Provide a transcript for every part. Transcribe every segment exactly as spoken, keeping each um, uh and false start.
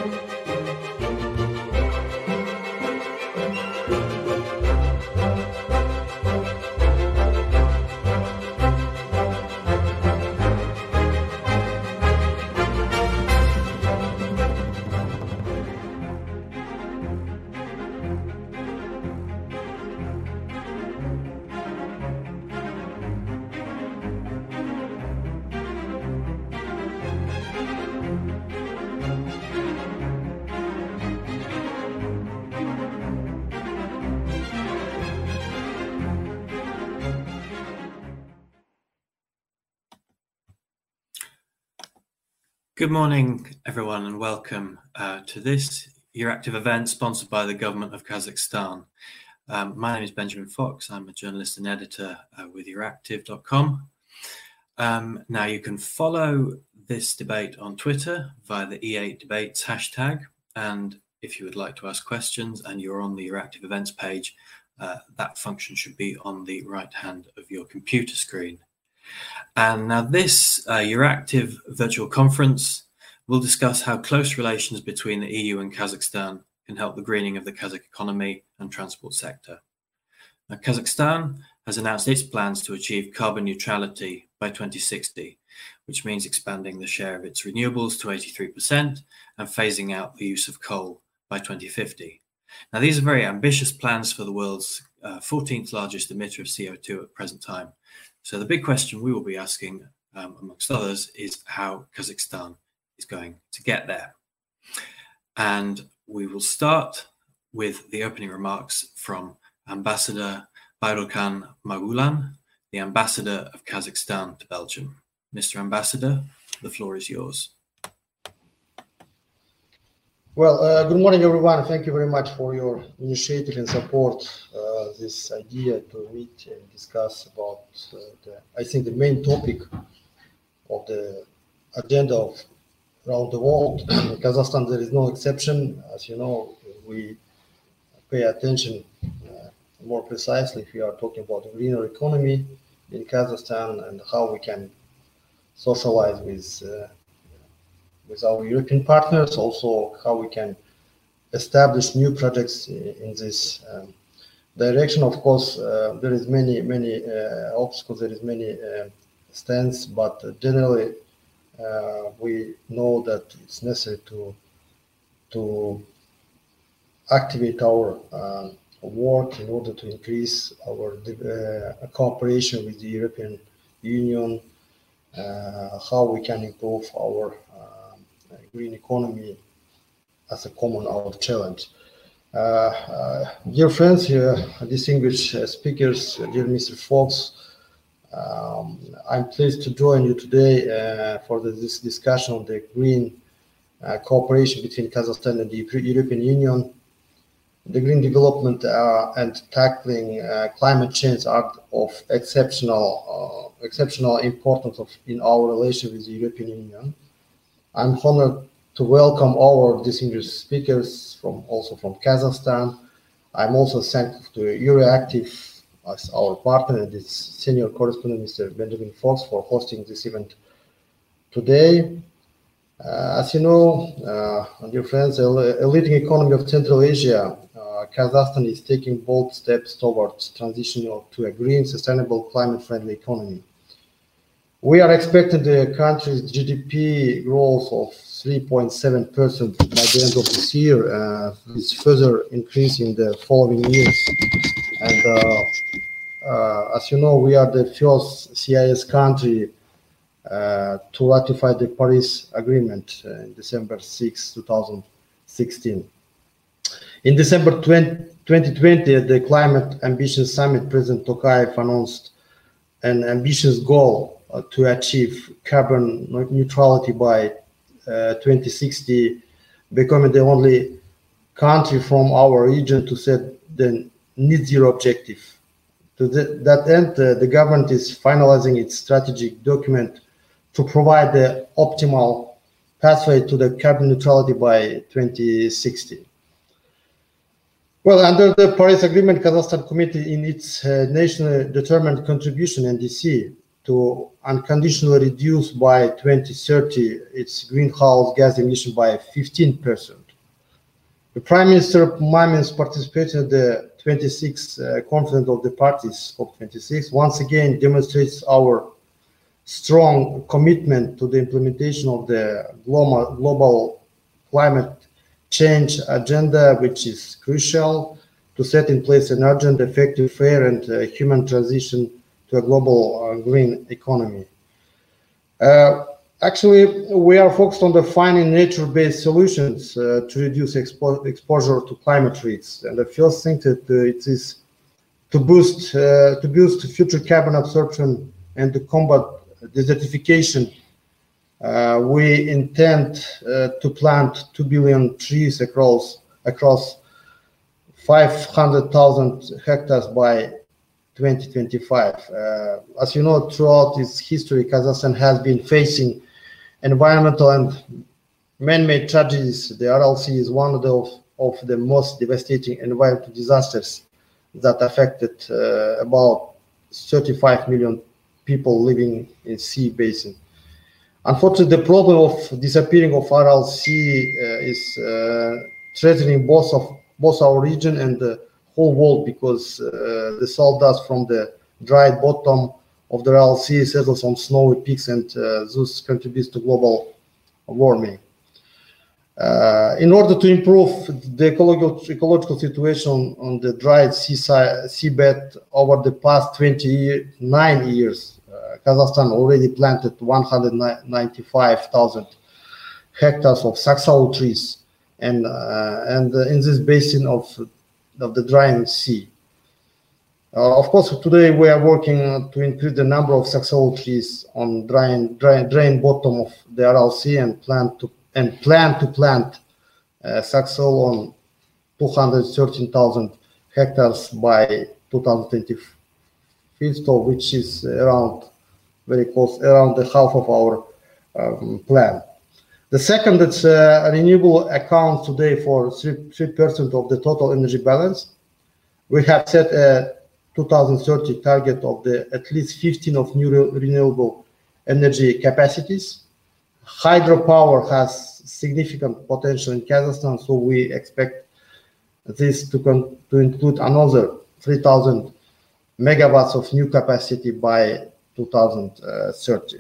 Good morning, everyone, and welcome uh, to this Euractiv event sponsored by the government of Kazakhstan. Um, my name is Benjamin Fox. I'm a journalist and editor uh, with Euractiv dot com. Um, now, you can follow this debate on Twitter via the E eight Debates hashtag. And if you would like to ask questions and you're on the Euractiv events page, uh, that function should be on the right hand of your computer screen. And now this uh, Euractiv virtual conference will discuss how close relations between the E U and Kazakhstan can help the greening of the Kazakh economy and transport sector. Now, Kazakhstan has announced its plans to achieve carbon neutrality by twenty sixty, which means expanding the share of its renewables to eighty-three percent and phasing out the use of coal by twenty fifty. Now, these are very ambitious plans for the world's uh, fourteenth largest emitter of C O two at present time. So the big question we will be asking, um, amongst others, is how Kazakhstan is going to get there. And we will start with the opening remarks from Ambassador Bayrulkan Magulan, the Ambassador of Kazakhstan to Belgium. Mister Ambassador, the floor is yours. Well, uh, good morning, everyone. Thank you very much for your initiative and support uh, this idea to meet and discuss about, uh, the, I think, the main topic of the agenda of around the world. In Kazakhstan, there is no exception. As you know, we pay attention uh, more precisely if we are talking about the greener economy in Kazakhstan and how we can socialize with uh, with our European partners, also how we can establish new projects in this um, direction. Of course, uh, there is many, many uh, obstacles, there is many uh, stands, but generally uh, we know that it's necessary to, to activate our uh, work in order to increase our uh, cooperation with the European Union, uh, how we can improve our green economy as a common our challenge. Uh, uh, dear friends, here, distinguished uh, speakers, uh, dear Mister Fox, um, I'm pleased to join you today uh, for the, this discussion on the green uh, cooperation between Kazakhstan and the European Union. The green development uh, and tackling uh, climate change are of exceptional, uh, exceptional importance of, in our relation with the European Union. I'm honored to welcome our distinguished speakers from also from Kazakhstan. I'm also thankful to Euractiv as our partner and its senior correspondent, Mister Benjamin Fox, for hosting this event today. Uh, as you know, uh, dear friends, a, a leading economy of Central Asia, uh, Kazakhstan is taking bold steps towards transitioning to a green, sustainable, climate-friendly economy. We are expecting the country's G D P growth of three point seven percent by the end of this year, uh, with further increase in the following years. And uh, uh, as you know, we are the first C I S country uh, to ratify the Paris Agreement uh, in December sixth, two thousand sixteen. In December twenty twenty, at the Climate Ambition Summit, President Tokayev announced an ambitious goal Uh, to achieve carbon neutrality by uh, twenty sixty, becoming the only country from our region to set the net zero objective. To the, that end, uh, the government is finalizing its strategic document to provide the optimal pathway to the carbon neutrality by twenty sixty. Well, under the Paris Agreement, Kazakhstan committed in its uh, nationally determined contribution, N D C, to unconditionally reduce by twenty thirty its greenhouse gas emission by fifteen percent. The Prime Minister Mamins participated in the twenty-sixth uh, Conference of the Parties, COP twenty-six, once again demonstrates our strong commitment to the implementation of the global, global climate change agenda, which is crucial to set in place an urgent, effective, fair, and uh, human transition to a global uh, green economy. Uh, actually, we are focused on defining nature-based solutions uh, to reduce expo exposure to climate risks. And the first thing that uh, it is to boost uh, to boost future carbon absorption and to combat desertification. Uh, we intend uh, to plant two billion trees across across five hundred thousand hectares by twenty twenty-five. Uh, as you know, throughout its history, Kazakhstan has been facing environmental and man-made tragedies. The R L C is one of the, of the most devastating environmental disasters that affected uh, about thirty-five million people living in sea basin. Unfortunately, the problem of disappearing of R L C uh, is uh, threatening both of both our region and the whole world, because uh, the salt dust from the dried bottom of the R L C settles on snowy peaks and uh, thus contributes to global warming. Uh, in order to improve the ecological, ecological situation on the dried seaside, seabed over the past twenty-nine years, uh, Kazakhstan already planted one hundred ninety-five thousand hectares of saxaul trees, and uh, and uh, in this basin of of the drying sea. Uh, of course, today we are working to increase the number of saxaul trees on drying dry, drain bottom of the R L C, and plan to and plan to plant uh, saxaul on two hundred thirteen thousand hectares by two thousand twenty-five, which is around very close, around the half of our um, plan. The second, it's uh, renewable accounts today for three percent of the total energy balance. We have set a two thousand thirty target of the at least fifteen of new re renewable energy capacities. Hydropower has significant potential in Kazakhstan, so we expect this to, con to include another three thousand megawatts of new capacity by two thousand thirty.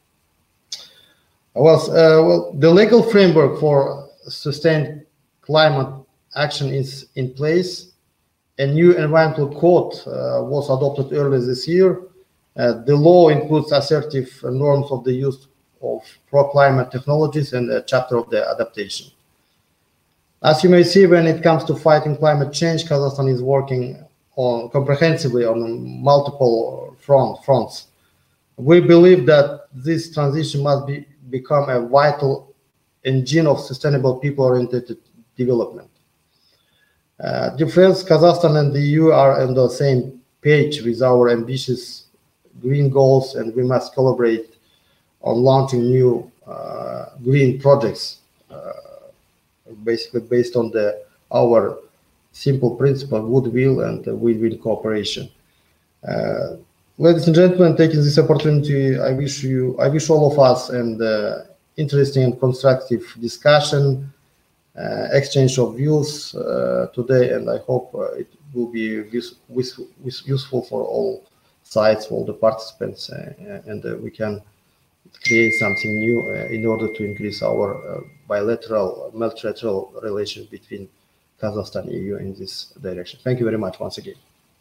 Well, uh, well, the legal framework for sustained climate action is in place. A new environmental code uh, was adopted earlier this year. Uh, the law includes assertive norms of the use of pro-climate technologies and a chapter of the adaptation. As you may see, when it comes to fighting climate change, Kazakhstan is working on comprehensively on multiple front, fronts. We believe that this transition must be become a vital engine of sustainable people-oriented development. Uh, dear friends, Kazakhstan and the E U are on the same page with our ambitious green goals, and we must collaborate on launching new uh, green projects, uh, basically based on the our simple principle of goodwill and win-win cooperation. Uh, Ladies and gentlemen, taking this opportunity, I wish you, I wish all of us an uh, interesting and constructive discussion, uh, exchange of views uh, today, and I hope uh, it will be use, use, useful for all sides, all the participants, uh, and uh, we can create something new uh, in order to increase our uh, bilateral, multilateral relations between Kazakhstan and E U in this direction. Thank you very much once again.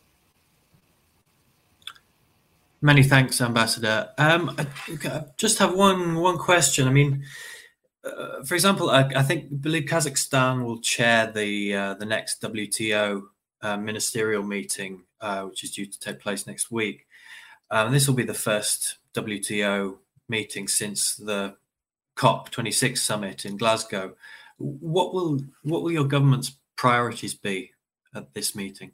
Many thanks, Ambassador. Um, I, I just have one one question. I mean, uh, for example, I, I think I believe Kazakhstan will chair the uh, the next W T O uh, ministerial meeting, uh, which is due to take place next week. Um, this will be the first W T O meeting since the COP twenty-six summit in Glasgow. What will what will your government's priorities be at this meeting?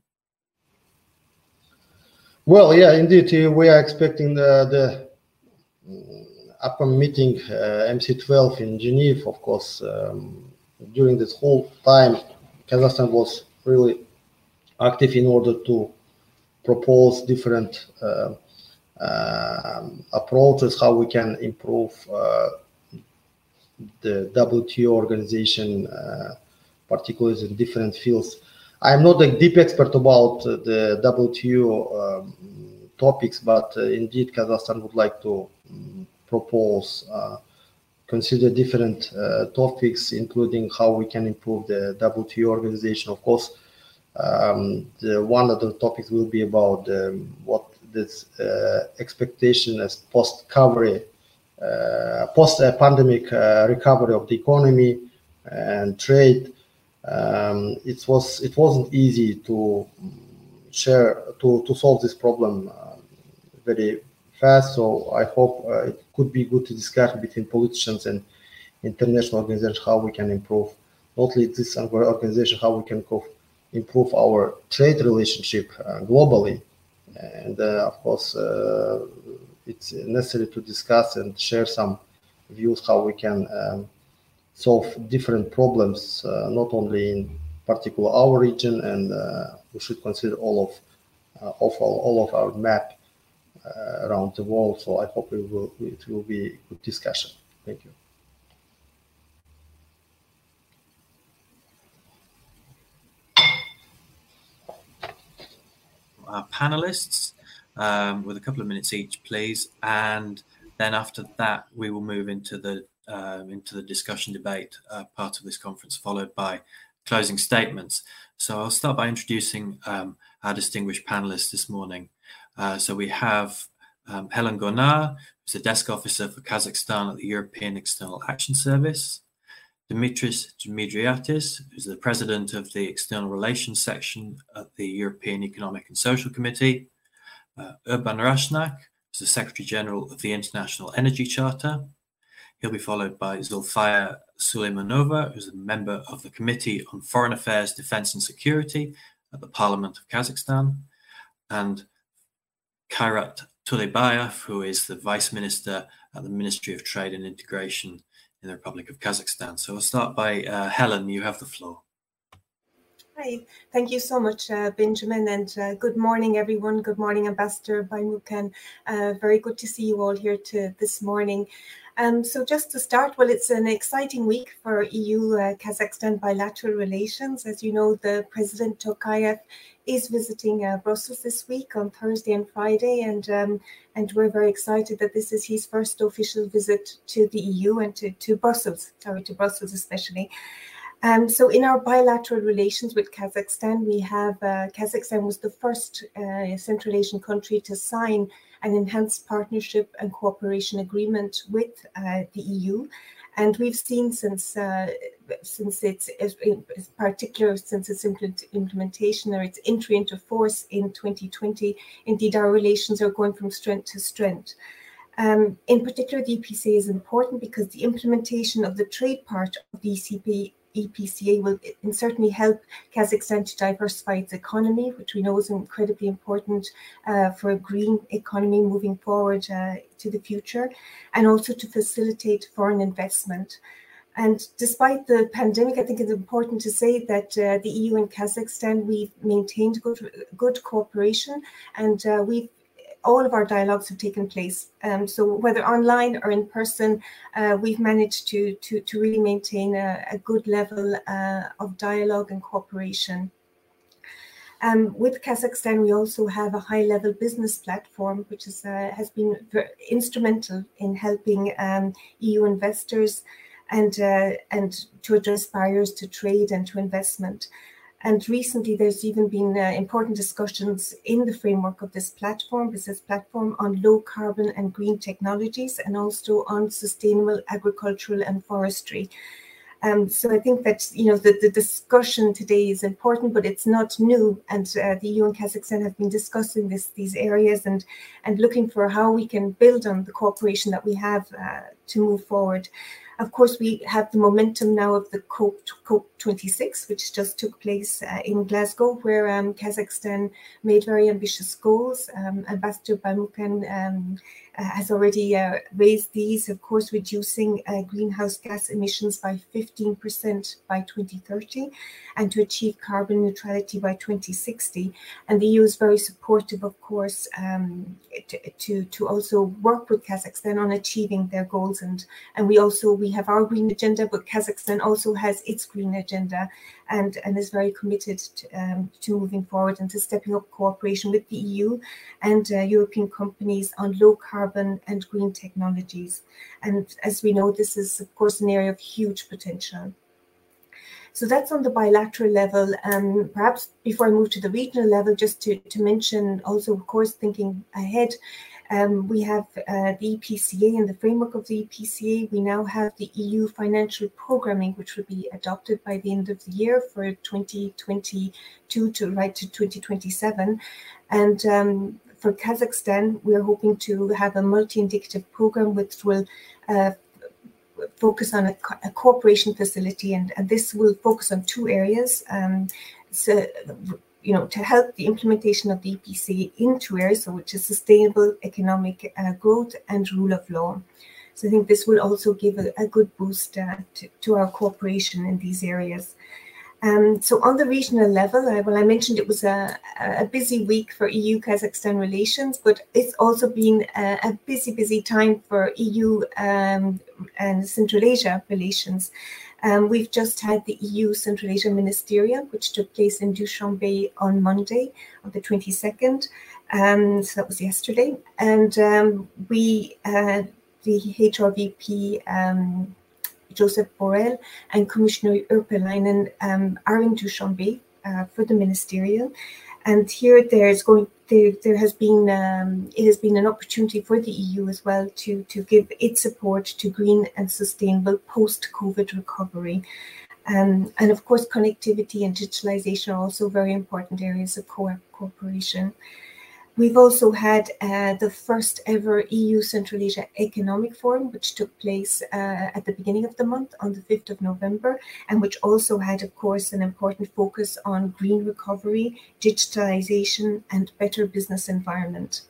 Well, yeah, indeed, uh, we are expecting the, the upcoming meeting, uh, M C twelve in Geneva, of course. Um, during this whole time, Kazakhstan was really active in order to propose different uh, um, approaches, how we can improve uh, the W T O organization, uh, particularly in different fields. I'm not a deep expert about uh, the W T O um, topics, but uh, indeed Kazakhstan would like to um, propose, uh, consider different uh, topics, including how we can improve the W T O organization. Of course, um, the one of the topics will be about um, what this uh, expectation as post-recovery, uh, post-pandemic uh, recovery of the economy and trade. Um, it was it wasn't easy to share to to solve this problem uh, very fast. So I hope uh, it could be good to discuss between politicians and international organizations how we can improve not only this organization, how we can improve our trade relationship uh, globally. And uh, of course, uh, it's necessary to discuss and share some views how we can um, solve different problems, uh, not only in particular our region, and uh, we should consider all of uh, of all, all of our map uh, around the world. So I hope it will it will be a good discussion. Thank you. Our panelists um, with a couple of minutes each, please, and then after that we will move into the uh, into the discussion debate uh, part of this conference, followed by closing statements. So I'll start by introducing um, our distinguished panelists this morning. Uh, so we have um, Helen Gonar, who's the desk officer for Kazakhstan at the European External Action Service. Dimitris Dimitriadis, who's the president of the External Relations section at the European Economic and Social Committee. Uh, Urban Rashnak, who's the Secretary General of the International Energy Charter. He'll be followed by Zulfaya Suleimanova, who's a member of the Committee on Foreign Affairs, Defense and Security at the Parliament of Kazakhstan. And Kairat Tulebayev, who is the Vice Minister at the Ministry of Trade and Integration in the Republic of Kazakhstan. So I'll start by uh, Helen, you have the floor. Hi, thank you so much, uh, Benjamin, and uh, good morning, everyone. Good morning, Ambassador Baymukan. Uh, very good to see you all here to this morning. Um, so just to start, well, it's an exciting week for E U-Kazakhstan uh, bilateral relations. As you know, the President Tokayev is visiting uh, Brussels this week on Thursday and Friday, and um, and we're very excited that this is his first official visit to the E U and to, to Brussels, sorry, to Brussels especially. Um, so in our bilateral relations with Kazakhstan, we have, uh, Kazakhstan was the first uh, Central Asian country to sign an enhanced partnership and cooperation agreement with uh, the E U. And we've seen since uh, since its, in particular, since its implementation or its entry into force in twenty twenty, indeed our relations are going from strength to strength. Um, in particular, the E P C A is important because the implementation of the trade part of the E C P E P C A will certainly help Kazakhstan to diversify its economy, which we know is incredibly important uh, for a green economy moving forward uh, to the future, and also to facilitate foreign investment. And despite the pandemic, I think it's important to say that uh, the E U and Kazakhstan, we've maintained good, good cooperation, and uh, we've all of our dialogues have taken place. Um, so whether online or in person, uh, we've managed to, to, to really maintain a, a good level uh, of dialogue and cooperation. Um, with Kazakhstan, we also have a high-level business platform, which is, uh, has been very instrumental in helping um, E U investors and, uh, and to address barriers to trade and to investment. And recently, there's even been uh, important discussions in the framework of this platform, business platform, on low carbon and green technologies, and also on sustainable agricultural and forestry. Um, so I think that, you know, the, the discussion today is important, but it's not new. And uh, the E U and Kazakhstan have been discussing this, these areas and, and looking for how we can build on the cooperation that we have uh, to move forward. Of course, we have the momentum now of the COP twenty-six, which just took place uh, in Glasgow, where um, Kazakhstan made very ambitious goals. Um, Ambassador Baymuken um, uh, has already uh, raised these, of course, reducing uh, greenhouse gas emissions by fifteen percent by twenty thirty and to achieve carbon neutrality by twenty sixty. And the E U is very supportive, of course, um, to, to, to also work with Kazakhstan on achieving their goals. And, and we also, we have our green agenda, but Kazakhstan also has its green agenda and, and is very committed to, um, to moving forward and to stepping up cooperation with the E U and uh, European companies on low carbon and green technologies. And as we know, this is, of course, an area of huge potential. So that's on the bilateral level. Um, perhaps before I move to the regional level, just to, to mention also, of course, thinking ahead, um, we have uh, the E P C A. In the framework of the E P C A, we now have the E U financial programming, which will be adopted by the end of the year for twenty twenty-two to right to twenty twenty-seven. And um, for Kazakhstan, we're hoping to have a multi-indicative program which will uh, focus on a, a cooperation facility, and, and this will focus on two areas. Um, so, you know, to help the implementation of the E P C A in two areas, so which is sustainable economic uh, growth and rule of law. So I think this will also give a, a good boost uh, to, to our cooperation in these areas. Um, so on the regional level, I, well, I mentioned it was a, a busy week for E U-Kazakhstan relations, but it's also been a, a busy, busy time for E U um, and Central Asia relations. Um, we've just had the E U Central Asia Ministerial, which took place in Dushanbe on Monday, on the twenty-second. Um, so that was yesterday. And um, we, uh, the H R V P, um, Joseph Borrell and Commissioner Urpilainen um, are in Dushanbe uh, for the ministerial, and here there's going there, there has been um, it has been an opportunity for the E U as well to to give its support to green and sustainable post-COVID recovery, um, and of course connectivity and digitalization are also very important areas of co cooperation. We've also had uh, the first ever E U Central Asia Economic Forum, which took place uh, at the beginning of the month on the fifth of November, and which also had, of course, an important focus on green recovery, digitalization, and better business environment.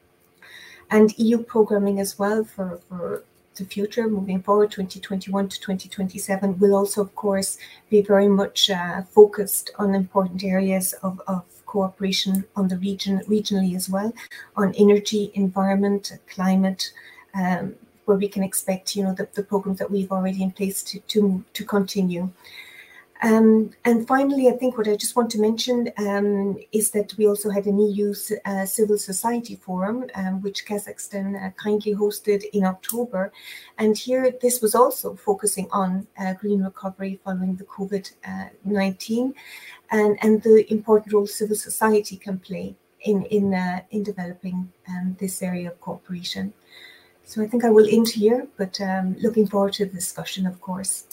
And E U programming as well for, for the future, moving forward, twenty twenty-one to twenty twenty-seven, will also, of course, be very much uh, focused on important areas of, of cooperation on the region, regionally as well, on energy, environment, climate, um, where we can expect, you know, the, the programs that we've already in place to to, to continue. Um, and finally, I think what I just want to mention um, is that we also had an E U uh, Civil Society Forum, um, which Kazakhstan uh, kindly hosted in October. And here, this was also focusing on uh, green recovery following the COVID nineteen and, and the important role civil society can play in, in, uh, in developing um, this area of cooperation. So I think I will end here, but um, looking forward to the discussion, of course.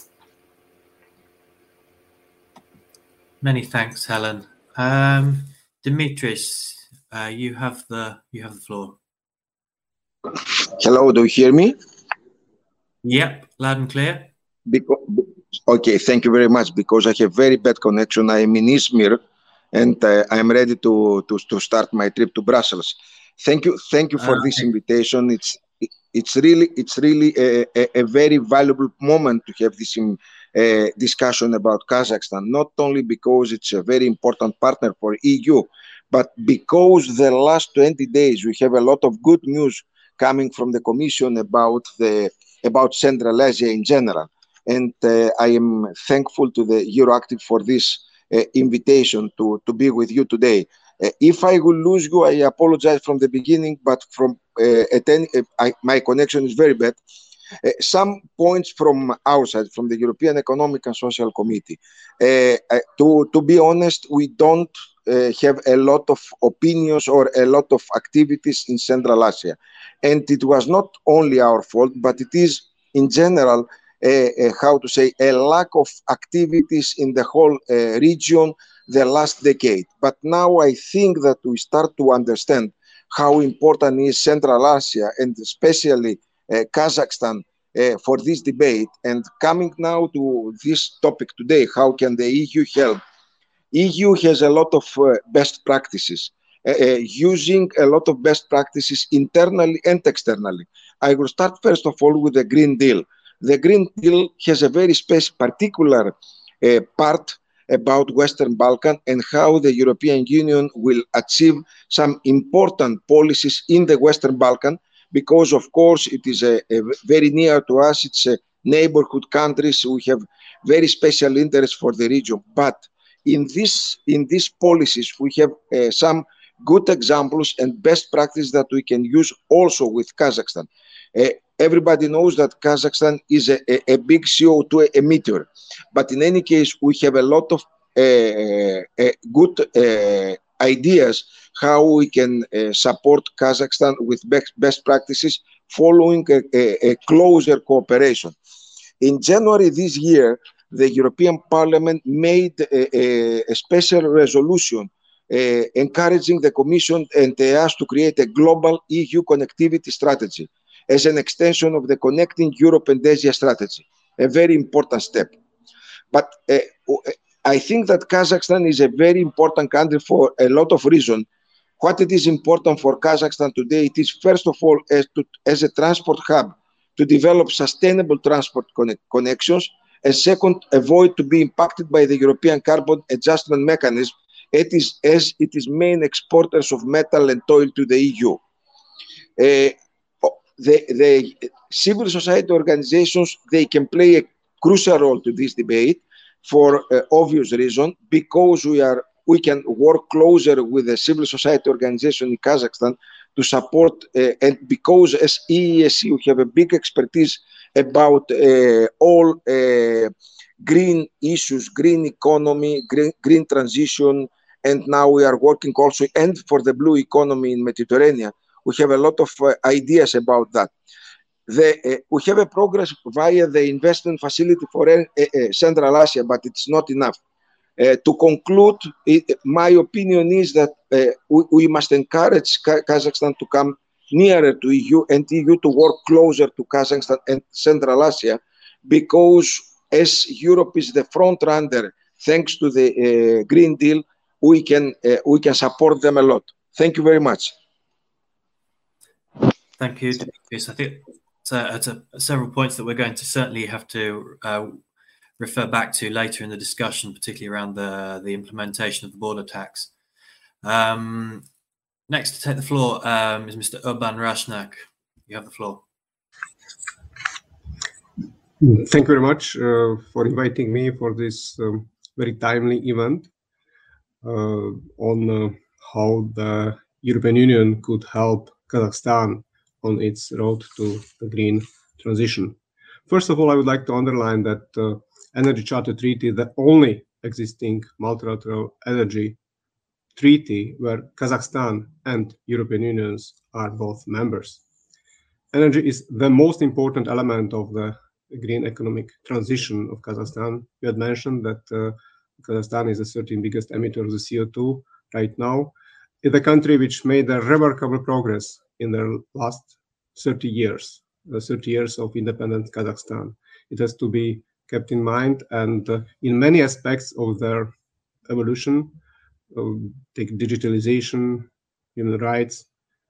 Many thanks, Helen. Um, Dimitris, uh, you have the you have the floor. Hello, do you hear me? Yep, loud and clear. Because, okay, thank you very much. Because I have very bad connection. I am in Izmir, and uh, I am ready to, to to start my trip to Brussels. Thank you, thank you for uh, this okay. invitation. It's it's really it's really a, a, a very valuable moment to have this in. Uh, discussion about Kazakhstan, not only because it's a very important partner for E U, but because the last twenty days we have a lot of good news coming from the Commission about the about Central Asia in general. And uh, I am thankful to the Euroactiv for this uh, invitation to, to be with you today. Uh, if I will lose you, I apologize from the beginning, but from uh, at any, uh, I, my connection is very bad. Uh, some points from our side, from the European Economic and Social Committee. Uh, uh, to, to be honest, we don't uh, have a lot of opinions or a lot of activities in Central Asia. And it was not only our fault, but it is in general, uh, uh, how to say, a lack of activities in the whole uh, region the last decade. But now I think that we start to understand how important is Central Asia, and especially Uh, Kazakhstan, uh, for this debate. And coming now to this topic today, how can the E U help? E U has a lot of uh, best practices, uh, uh, using a lot of best practices internally and externally. I will start first of all with the Green Deal. The Green Deal has a very special, particular uh, part about Western Balkan and how the European Union will achieve some important policies in the Western Balkan, because of course it is a, a very near to us, it's a neighborhood countries, we have very special interest for the region. But in this in these policies we have uh, some good examples and best practice that we can use also with Kazakhstan. Uh, everybody knows that Kazakhstan is a, a, a big C O two emitter, but in any case we have a lot of uh, uh, good uh, ideas how we can uh, support Kazakhstan with best, best practices following a, a, a closer cooperation. In January this year, the European Parliament made a, a, a special resolution uh, encouraging the Commission and the E A S to create a global E U connectivity strategy as an extension of the Connecting Europe and Asia strategy, a very important step. But uh, I think that Kazakhstan is a very important country for a lot of reasons. What it is important for Kazakhstan today, it is first of all as, to, as a transport hub to develop sustainable transport connect, connections, and second, avoid to be impacted by the European carbon adjustment mechanism, it is, as it is main exporters of metal and oil to the E U. Uh, the, the civil society organizations, they can play a crucial role to this debate for uh, obvious reason, because we are we can work closer with the civil society organization in Kazakhstan to support, uh, and because as E E S C we have a big expertise about uh, all uh, green issues, green economy, green, green transition, and now we are working also and for the blue economy in Mediterranean. We have a lot of uh, ideas about that. The, uh, we have a progress via the investment facility for uh, uh, Central Asia, but it's not enough. Uh, to conclude, it, my opinion is that uh, we, we must encourage Kazakhstan to come nearer to E U and E U to work closer to Kazakhstan and Central Asia, because as Europe is the front runner, thanks to the uh, Green Deal, we can uh, we can support them a lot. Thank you very much. Thank you, Dimitris. I think it's, uh, it's a, several points that we're going to certainly have to uh, refer back to later in the discussion, particularly around the, the implementation of the border tax. Um, next to take the floor um, is Mister Urban Rashnak. You have the floor. Thank you very much uh, for inviting me for this um, very timely event uh, on uh, how the European Union could help Kazakhstan on its road to the green transition. First of all, I would like to underline that uh, Energy Charter Treaty, the only existing multilateral energy treaty where Kazakhstan and European Unions are both members. Energy is the most important element of the green economic transition of Kazakhstan. You had mentioned that uh, Kazakhstan is the thirteenth biggest emitter of the C O two right now. It's a country which made a remarkable progress in the last thirty years, the thirty years of independent Kazakhstan. It has to be kept in mind, and uh, in many aspects of their evolution, uh, take digitalization, human rights,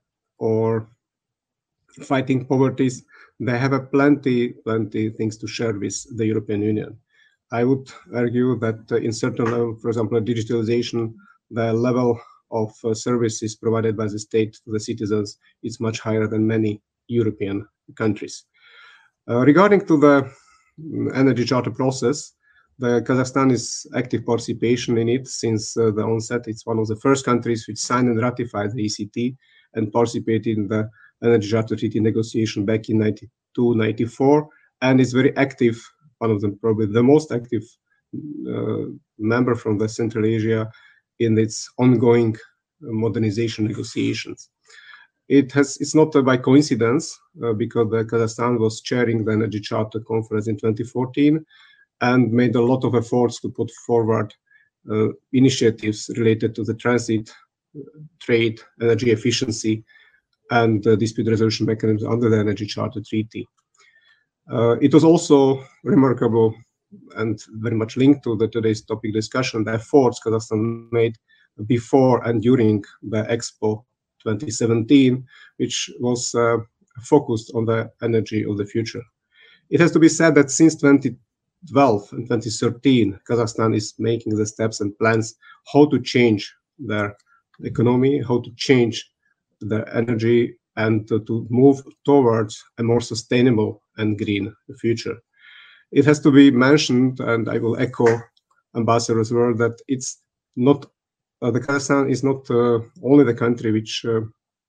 or fighting poverty, they have a plenty, plenty things to share with the European Union. I would argue that uh, in certain level, for example, digitalization, the level of uh, services provided by the state to the citizens is much higher than many European countries. Uh, regarding to the Energy Charter process, the Kazakhstan is active participation in it since uh, the onset. It's one of the first countries which signed and ratified the E C T and participated in the Energy Charter Treaty negotiation back in ninety-two ninety-four, and is very active, one of them probably the most active uh, member from the Central Asia in its ongoing modernization negotiations. It has, it's not uh, by coincidence, uh, because the Kazakhstan was chairing the Energy Charter Conference in twenty fourteen and made a lot of efforts to put forward uh, initiatives related to the transit, uh, trade, energy efficiency, and uh, dispute resolution mechanisms under the Energy Charter Treaty. Uh, it was also remarkable and very much linked to the today's topic discussion, the efforts Kazakhstan made before and during the Expo twenty seventeen, which was uh, focused on the energy of the future. It has to be said that since twenty twelve and twenty thirteen, Kazakhstan is making the steps and plans how to change their economy, how to change the energy, and to, to move towards a more sustainable and green future. It has to be mentioned, and I will echo Ambassador's word, that it's not uh, the Kazakhstan is not uh, only the country which uh,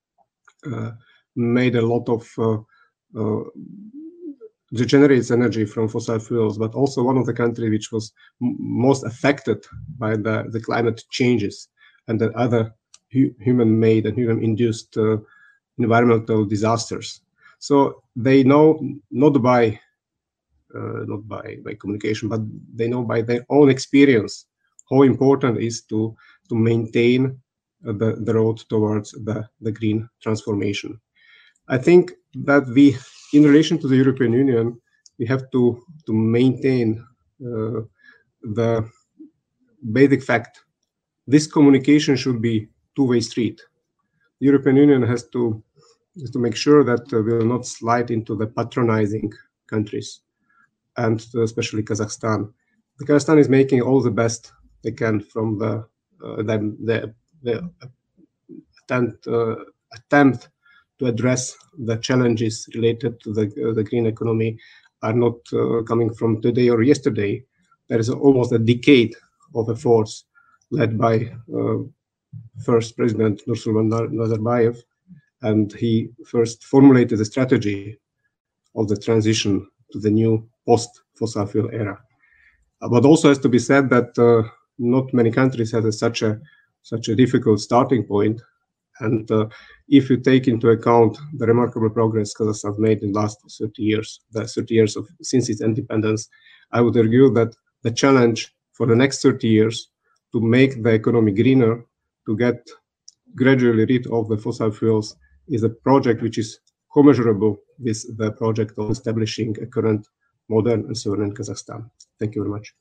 uh, made a lot of uh, uh, generates energy from fossil fuels, but also one of the countries which was m most affected by the, the climate changes and the other hu human-made and human-induced uh, environmental disasters. So they know not by uh, not by, by communication, but they know by their own experience how important it is to to maintain uh, the, the road towards the, the green transformation. I think that we, in relation to the European Union, we have to, to maintain uh, the basic fact. This communication should be two-way street. The European Union has to, has to make sure that uh, we will not slide into the patronizing countries, and especially Kazakhstan. The Kazakhstan is making all the best they can from the, uh, the, the, the attempt, uh, attempt to address the challenges related to the, uh, the green economy are not uh, coming from today or yesterday. There is almost a decade of efforts led by uh, first President Nursultan Nazarbayev, and he first formulated the strategy of the transition to the new post-fossil fuel era. Uh, but also has to be said that uh, not many countries have a, such a such a difficult starting point. And uh, if you take into account the remarkable progress Kazakhstan made in the last thirty years, the thirty years of since its independence, I would argue that the challenge for the next thirty years to make the economy greener, to get gradually rid of the fossil fuels, is a project which is commensurable with the project of establishing a current modern and sovereign Kazakhstan. Thank you very much.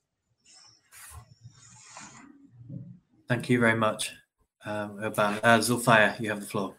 Thank you very much, um, Urban. Uh, Zulfaya, you have the floor.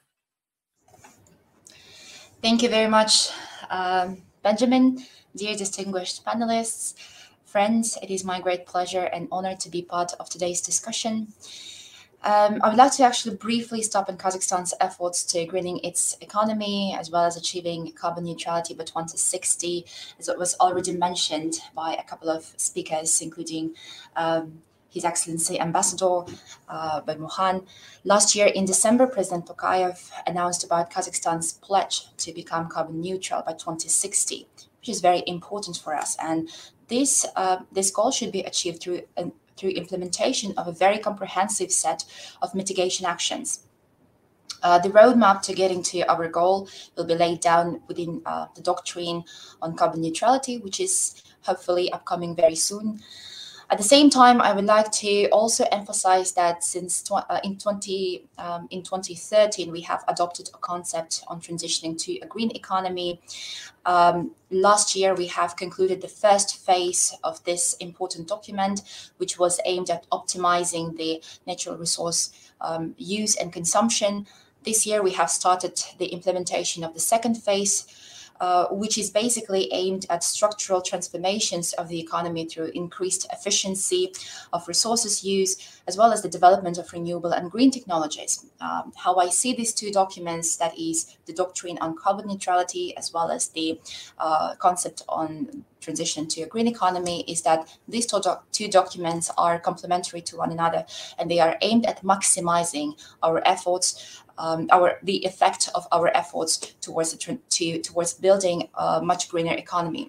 Thank you very much, um, Benjamin. Dear distinguished panelists, friends, it is my great pleasure and honor to be part of today's discussion. Um, I would like to actually briefly stop on Kazakhstan's efforts to greening its economy, as well as achieving carbon neutrality by twenty sixty, as it was already mentioned by a couple of speakers, including um, His Excellency Ambassador uh, Baymukhan. Last year in December, President Tokayev announced about Kazakhstan's pledge to become carbon neutral by twenty sixty, which is very important for us. And this uh, this goal should be achieved through an through implementation of a very comprehensive set of mitigation actions. Uh, the roadmap to getting to our goal will be laid down within uh, the doctrine on carbon neutrality, which is hopefully upcoming very soon. At the same time, I would like to also emphasize that since tw uh, in, twenty, um, in twenty thirteen, we have adopted a concept on transitioning to a green economy. Um, last year, we have concluded the first phase of this important document, which was aimed at optimizing the natural resource um, use and consumption. This year, we have started the implementation of the second phase, Uh, which is basically aimed at structural transformations of the economy through increased efficiency of resources use, as well as the development of renewable and green technologies. Um, how I see these two documents, that is the doctrine on carbon neutrality, as well as the uh, concept on transition to a green economy, is that these two, doc two documents are complementary to one another, and they are aimed at maximizing our efforts Um, our the effect of our efforts towards the to towards building a much greener economy.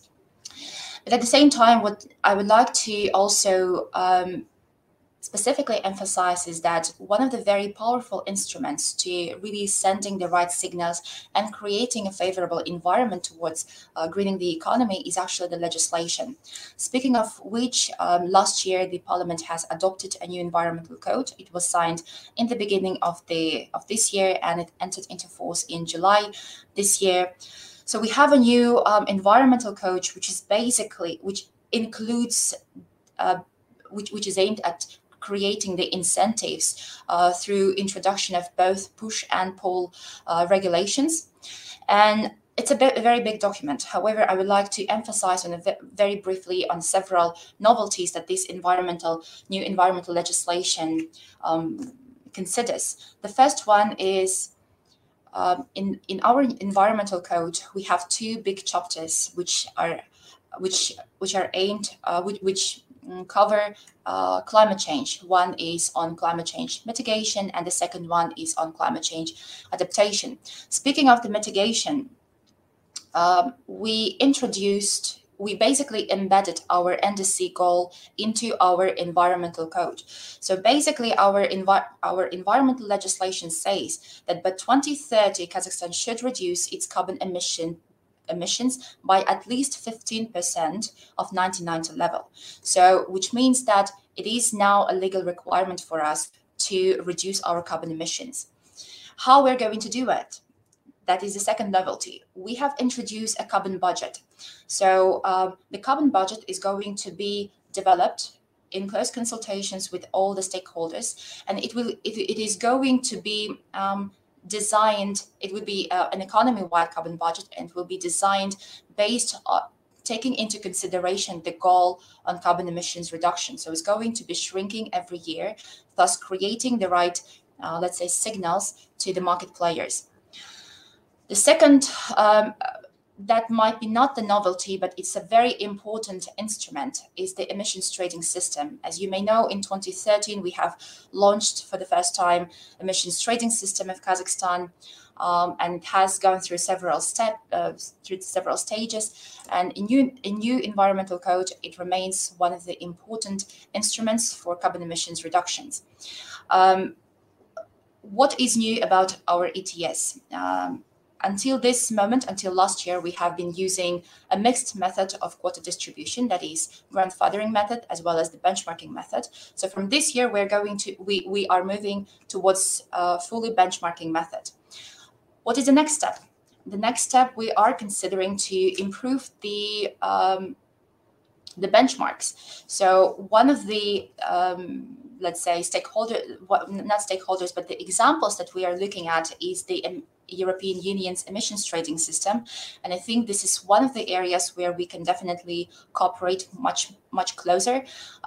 But at the same time, what I would like to also um, specifically emphasize is that one of the very powerful instruments to really sending the right signals and creating a favorable environment towards uh, greening the economy is actually the legislation. Speaking of which, um, last year the Parliament has adopted a new environmental code. It was signed in the beginning of the of this year, and it entered into force in July this year. So we have a new um, environmental code, which is basically, which includes, uh, which, which is aimed at creating the incentives uh, through introduction of both push and pull uh, regulations. And it's a, bit, a very big document. However, I would like to emphasize on a very briefly on several novelties that this environmental new environmental legislation um, considers. The first one is um, in in our environmental code we have two big chapters which are which which are aimed uh, which, which cover uh, climate change. One is on climate change mitigation, and the second one is on climate change adaptation. Speaking of the mitigation, um, we introduced, we basically embedded our N D C goal into our environmental code. So basically our, envi our environmental legislation says that by twenty thirty, Kazakhstan should reduce its carbon emission emissions by at least fifteen percent of nineteen ninety level. So which means that it is now a legal requirement for us to reduce our carbon emissions. How we're going to do it? That is the second novelty. We have introduced a carbon budget. So um, the carbon budget is going to be developed in close consultations with all the stakeholders, and it will it, it is going to be um, designed, it will be uh, an economy-wide carbon budget, and will be designed based on taking into consideration the goal on carbon emissions reduction. So it's going to be shrinking every year, thus creating the right, uh, let's say, signals to the market players. The second, um, that might be not the novelty, but it's a very important instrument, is the emissions trading system. As you may know, in twenty thirteen, we have launched for the first time emissions trading system of Kazakhstan, um, and it has gone through several steps, uh, through several stages. And in new, in new environmental code, it remains one of the important instruments for carbon emissions reductions. Um, what is new about our E T S? Um, Until this moment, until last year, we have been using a mixed method of quota distribution, that is grandfathering method as well as the benchmarking method. So from this year, we're going to we we are moving towards a fully benchmarking method. What is the next step? The next step, we are considering to improve the um, the benchmarks. So one of the um, let's say stakeholder, not stakeholders, but the examples that we are looking at is the um, European Union's emissions trading system. And I think this is one of the areas where we can definitely cooperate much, much closer,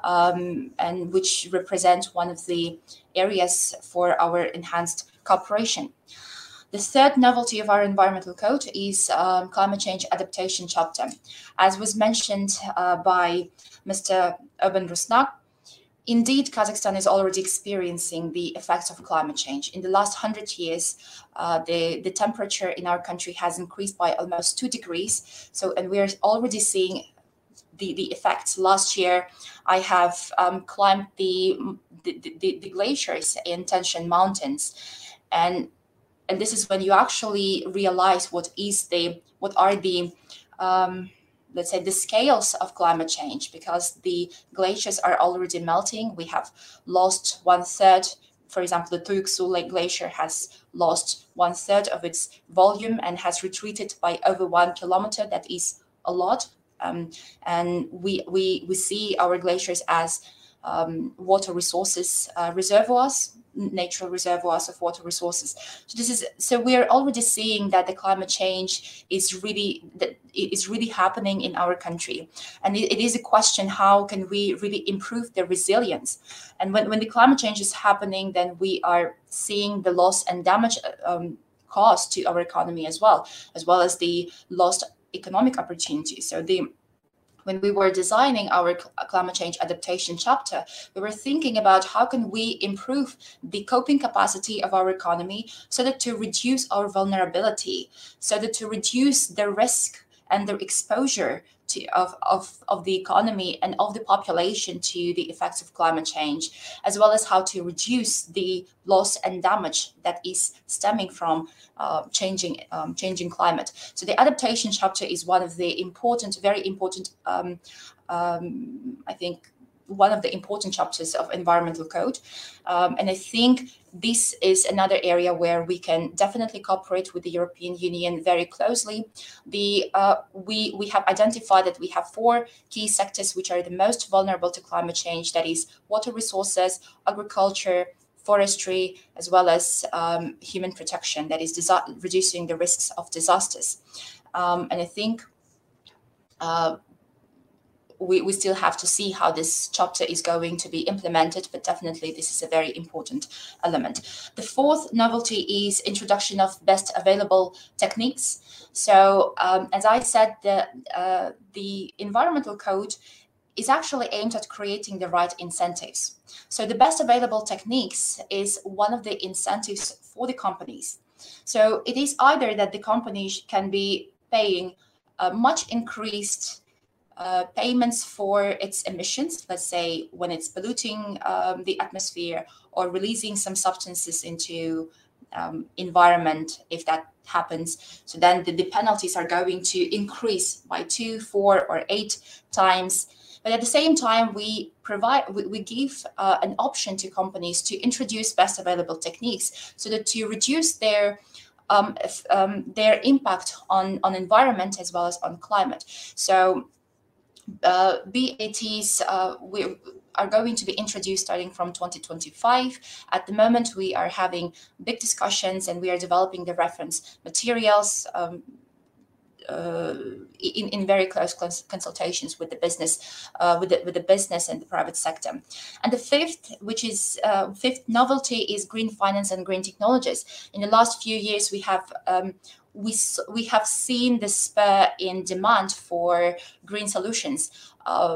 um, and which represent one of the areas for our enhanced cooperation. The third novelty of our environmental code is um, climate change adaptation chapter. As was mentioned uh, by Mister Urban Rusnak, indeed, Kazakhstan is already experiencing the effects of climate change. In the last hundred years, uh, the, the temperature in our country has increased by almost two degrees. So, and we are already seeing the, the effects. Last year, I have um, climbed the, the, the, the glaciers in Tianshan Mountains. And, and this is when you actually realize what is the, what are the, um, let's say, the scales of climate change, because the glaciers are already melting. We have lost one third. For example, the Tuyuksu Lake Glacier has lost one third of its volume and has retreated by over one kilometer. That is a lot. Um, and we, we, we see our glaciers as um, water resources, uh, reservoirs, natural reservoirs of water resources. So this is so we are already seeing that the climate change is really that is really happening in our country, and it, it is a question: how can we really improve the resilience? And when when the climate change is happening, then we are seeing the loss and damage um, caused to our economy as well, as well as the lost economic opportunities. So the When we were designing our climate change adaptation chapter, we were thinking about how can we improve the coping capacity of our economy so that to reduce our vulnerability, so that to reduce the risk and the exposure to, of, of, of the economy and of the population to the effects of climate change, as well as how to reduce the loss and damage that is stemming from uh, changing um, changing climate. So the adaptation chapter is one of the important, very important, um, um, I think, one of the important chapters of Environmental Code. Um, and I think this is another area where we can definitely cooperate with the European Union very closely. The, uh, we, we have identified that we have four key sectors which are the most vulnerable to climate change, that is water resources, agriculture, forestry, as well as um, human protection, that is reducing the risks of disasters. Um, and I think uh, we, we still have to see how this chapter is going to be implemented, but definitely this is a very important element. The fourth novelty is introduction of best available techniques. So um, as I said, the, uh, the Environmental Code is actually aimed at creating the right incentives. So the best available techniques is one of the incentives for the companies. So it is either that the companies can be paying uh, much increased uh, payments for its emissions, let's say when it's polluting um, the atmosphere or releasing some substances into um, environment, if that happens. So then the, the penalties are going to increase by two, four, or eight times. But at the same time, we provide, we, we give uh, an option to companies to introduce best available techniques so that to reduce their um, if, um, their impact on, on environment as well as on climate. So uh, B A Ts uh, we are going to be introduced starting from twenty twenty-five. At the moment, we are having big discussions and we are developing the reference materials um, Uh, in, in very close consultations with the business, uh, with the, with the business and the private sector. And the fifth, which is uh, fifth novelty, is green finance and green technologies. In the last few years, we have um, we we have seen the spur in demand for green solutions. Uh,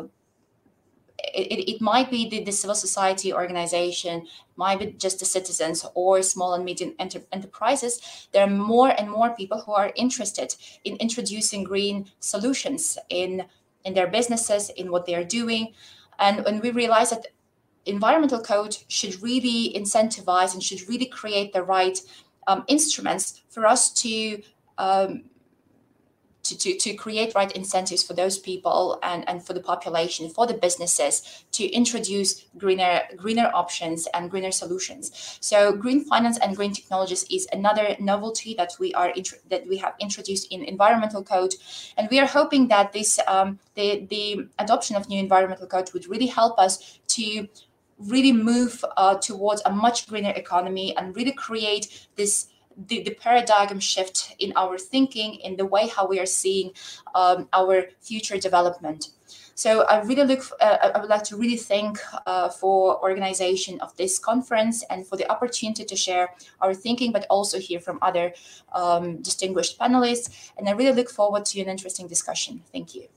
It, it might be the, the civil society organization, might be just the citizens or small and medium enter, enterprises. There are more and more people who are interested in introducing green solutions in, in their businesses, in what they are doing. And when we realize that Environmental Code should really incentivize and should really create the right um, instruments for us to um, To, to, to create right incentives for those people and, and for the population, for the businesses, to introduce greener greener options and greener solutions. So green finance and green technologies is another novelty that we are that we have introduced in Environmental Code, and we are hoping that this um, the the adoption of new Environmental Code would really help us to really move uh, towards a much greener economy and really create this. The, the paradigm shift in our thinking, in the way how we are seeing um, our future development. So I really look, uh, I would like to really thank uh, for organization of this conference and for the opportunity to share our thinking, but also hear from other um, distinguished panelists. And I really look forward to an interesting discussion. Thank you.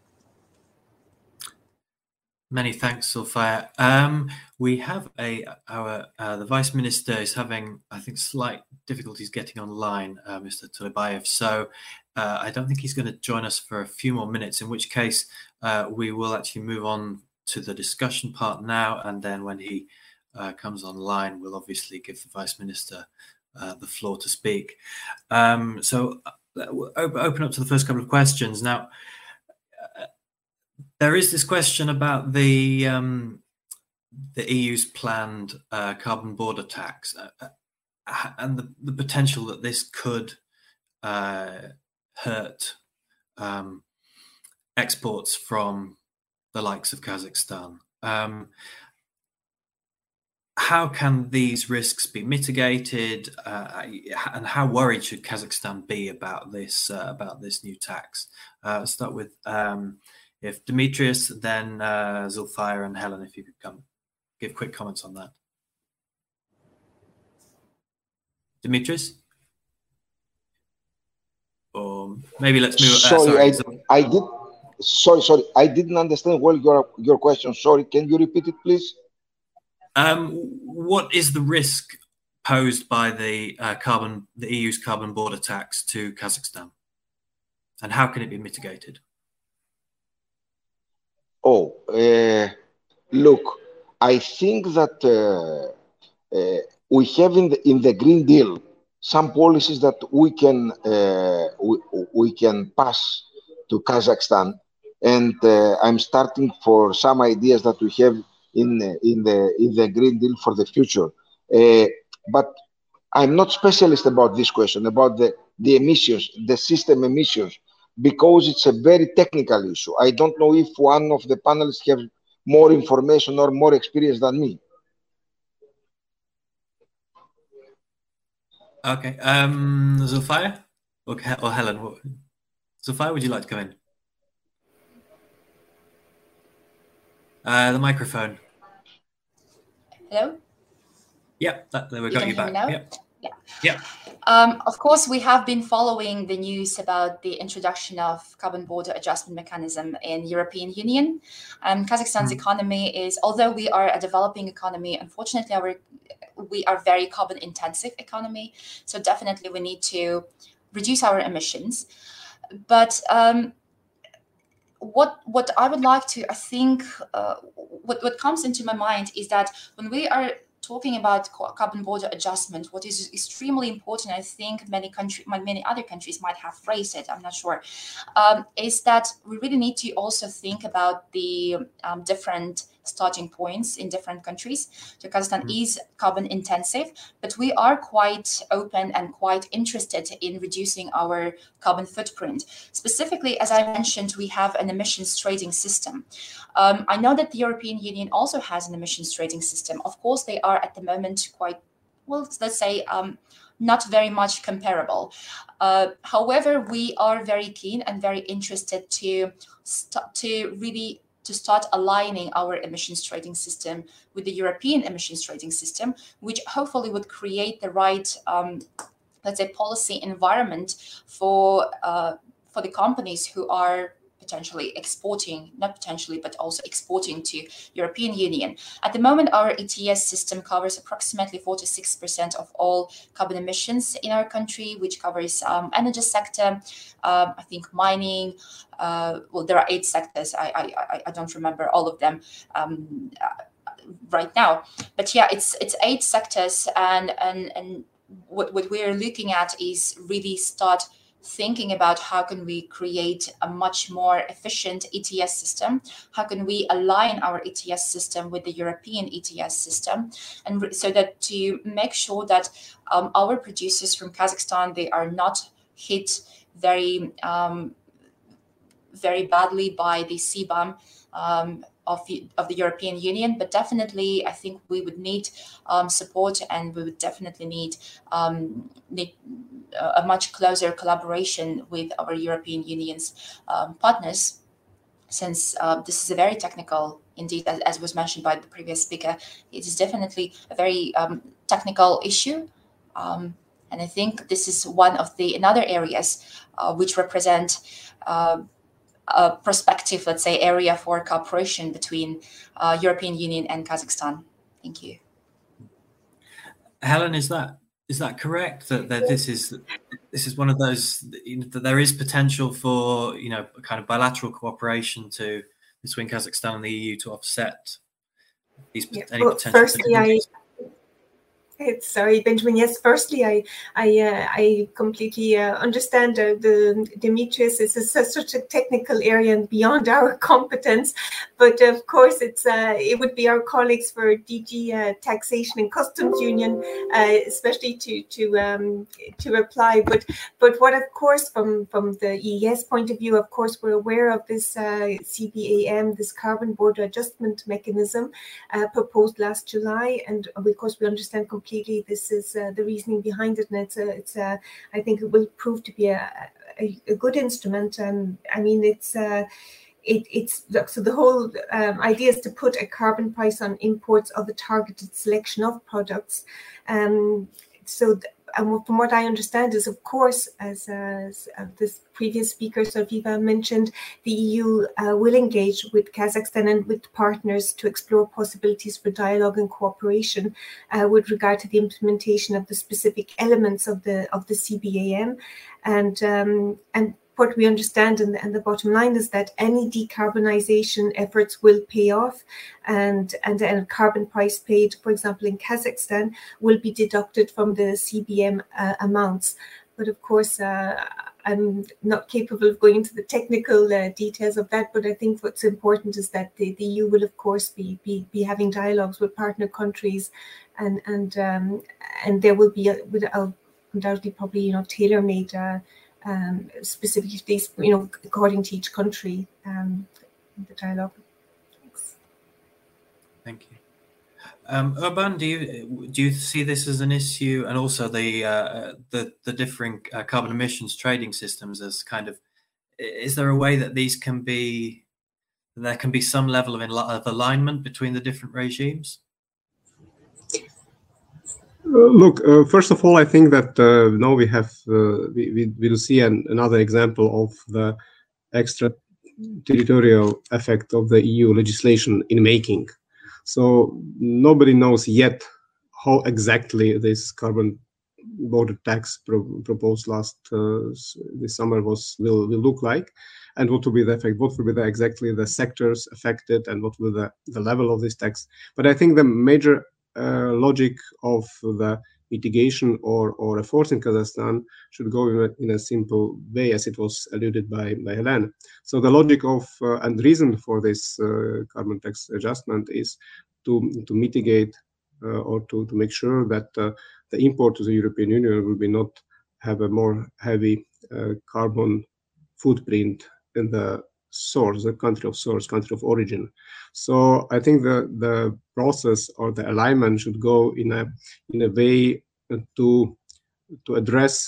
Many thanks, Zulfaya. Um, we have a our uh, the Vice Minister is having, I think, slight difficulties getting online, uh, Mister Tulebayev. So uh, I don't think he's going to join us for a few more minutes. In which case, uh, we will actually move on to the discussion part now, and then when he uh, comes online, we'll obviously give the Vice Minister uh, the floor to speak. Um, so uh, we'll open up to the first couple of questions now. There is this question about the um, the E U's planned uh, carbon border tax uh, and the, the potential that this could uh, hurt um, exports from the likes of Kazakhstan. Um, how can these risks be mitigated, uh, and how worried should Kazakhstan be about this uh, about this new tax? Uh, let's start with. Um, If Demetrius, then uh, Zulfaya and Helen, if you could come give quick comments on that. Demetrius? Or maybe let's move. Uh, sorry, sorry, I, I did. Sorry, sorry, I didn't understand well your your question. Sorry, can you repeat it, please? Um, what is the risk posed by the uh, carbon, the E U's carbon border tax to Kazakhstan, and how can it be mitigated? Oh, uh, look, I think that uh, uh, we have in the in the Green Deal some policies that we can uh, we, we can pass to Kazakhstan, and uh, I'm starting for some ideas that we have in in the in the Green Deal for the future. Uh, but I'm not specialist about this question, about the, the emissions, the system emissions, because it's a very technical issue. I don't know if one of the panelists have more information or more experience than me. Okay, um, Zofia or, or Helen? What, Zofia, would you like to come in? Uh, the microphone. Hello? Yep, that, there we You got can you hear back. me now? Yep. Yeah. Yep. Um, of course, we have been following the news about the introduction of carbon border adjustment mechanism in European Union. Um, Kazakhstan's mm. economy is, although we are a developing economy, unfortunately, our we are very carbon intensive economy. So definitely we need to reduce our emissions. But um, what what I would like to, I think, uh, what, what comes into my mind is that when we are talking about carbon border adjustment, what is extremely important, I think many country, many other countries might have phrased it, I'm not sure, um, is that we really need to also think about the um, different starting points in different countries. So Kazakhstan mm-hmm. is carbon intensive, but we are quite open and quite interested in reducing our carbon footprint. Specifically, as I mentioned, we have an emissions trading system. Um, I know that the European Union also has an emissions trading system. Of course, they are at the moment quite, well, let's say, um, not very much comparable. Uh, however, we are very keen and very interested to st- to really to start aligning our emissions trading system with the European emissions trading system, which hopefully would create the right, um, let's say, policy environment for uh, for the companies who are potentially exporting, not potentially, but also exporting to European Union. At the moment, our E T S system covers approximately forty-six percent of all carbon emissions in our country, which covers um, energy sector, um, I think mining, uh, well, there are eight sectors. I, I, I don't remember all of them um, uh, right now. But yeah, it's it's eight sectors, and, and, and what, what we're looking at is really start thinking about how can we create a much more efficient E T S system, how can we align our E T S system with the European E T S system, and re- so that to make sure that um, our producers from Kazakhstan, they are not hit very um, very badly by the C B A M um, of the, of the European Union, but definitely I think we would need um, support, and we would definitely need, um, need a much closer collaboration with our European Union's um, partners, since uh, this is a very technical, indeed, as, as was mentioned by the previous speaker, it is definitely a very um, technical issue. Um, and I think this is one of the another areas uh, which represent uh, a prospective, let's say, area for cooperation between uh, European Union and Kazakhstan. Thank you. Helen, is that is that correct? That, that this is this is one of those, you know, that there is potential for, you know, a kind of bilateral cooperation to between Kazakhstan and the E U to offset these yeah. any well, potential. Firstly, I. It's, sorry, Benjamin. Yes, firstly, I I uh, I completely uh, understand uh, the Demetrius. This is a, such a technical area and beyond our competence. But of course, it's uh, it would be our colleagues for D G uh, Taxation and Customs Union, uh, especially to to um, to reply. But but what, of course, from from the E E S point of view, of course, we're aware of this uh, C B A M, this Carbon Border Adjustment Mechanism, uh, proposed last July, and of course we understand completely. Completely, this is uh, the reasoning behind it, and it's a, it's a, I think it will prove to be a, a, a good instrument. And I mean, it's uh, it, it's so the whole um, idea is to put a carbon price on imports of a targeted selection of products. Um, so. Th- And from what I understand is, of course, as, as uh, this previous speaker, Solviva, mentioned, the E U uh, will engage with Kazakhstan and with partners to explore possibilities for dialogue and cooperation uh, with regard to the implementation of the specific elements of the of the C B A M. And um, and what we understand, and, and the bottom line is that any decarbonization efforts will pay off, and, and and carbon price paid, for example, in Kazakhstan, will be deducted from the C B M uh, amounts. But of course, uh, I'm not capable of going into the technical uh, details of that, but I think what's important is that the, the E U will, of course, be, be be having dialogues with partner countries, and and um, and there will be a, with a, undoubtedly probably you know tailor-made uh, um, specific these you know according to each country um, in the dialogue. Thanks. Thank you. Um, Urban, do you do you see this as an issue, and also the uh, the the differing uh, carbon emissions trading systems as kind of, is there a way that these can be, there can be some level of, of alignment between the different regimes? Uh, look, uh, first of all, I think that uh, now we have uh, we, we will see an, another example of the extraterritorial effect of the E U legislation in making. So nobody knows yet how exactly this carbon border tax pro proposed last uh, this summer was will, will look like, and what will be the effect, what will be the, exactly the sectors affected, and what will the, the level of this tax. But I think the major uh, logic of the mitigation or, or efforts in Kazakhstan should go in a, in a simple way, as it was alluded by, by Helene. So the logic of uh, and reason for this uh, carbon tax adjustment is to, to mitigate uh, or to, to make sure that uh, the import to the European Union will be not have a more heavy uh, carbon footprint in the source, the country of source, country of origin. So I think the, the process or the alignment should go in a in a way to to address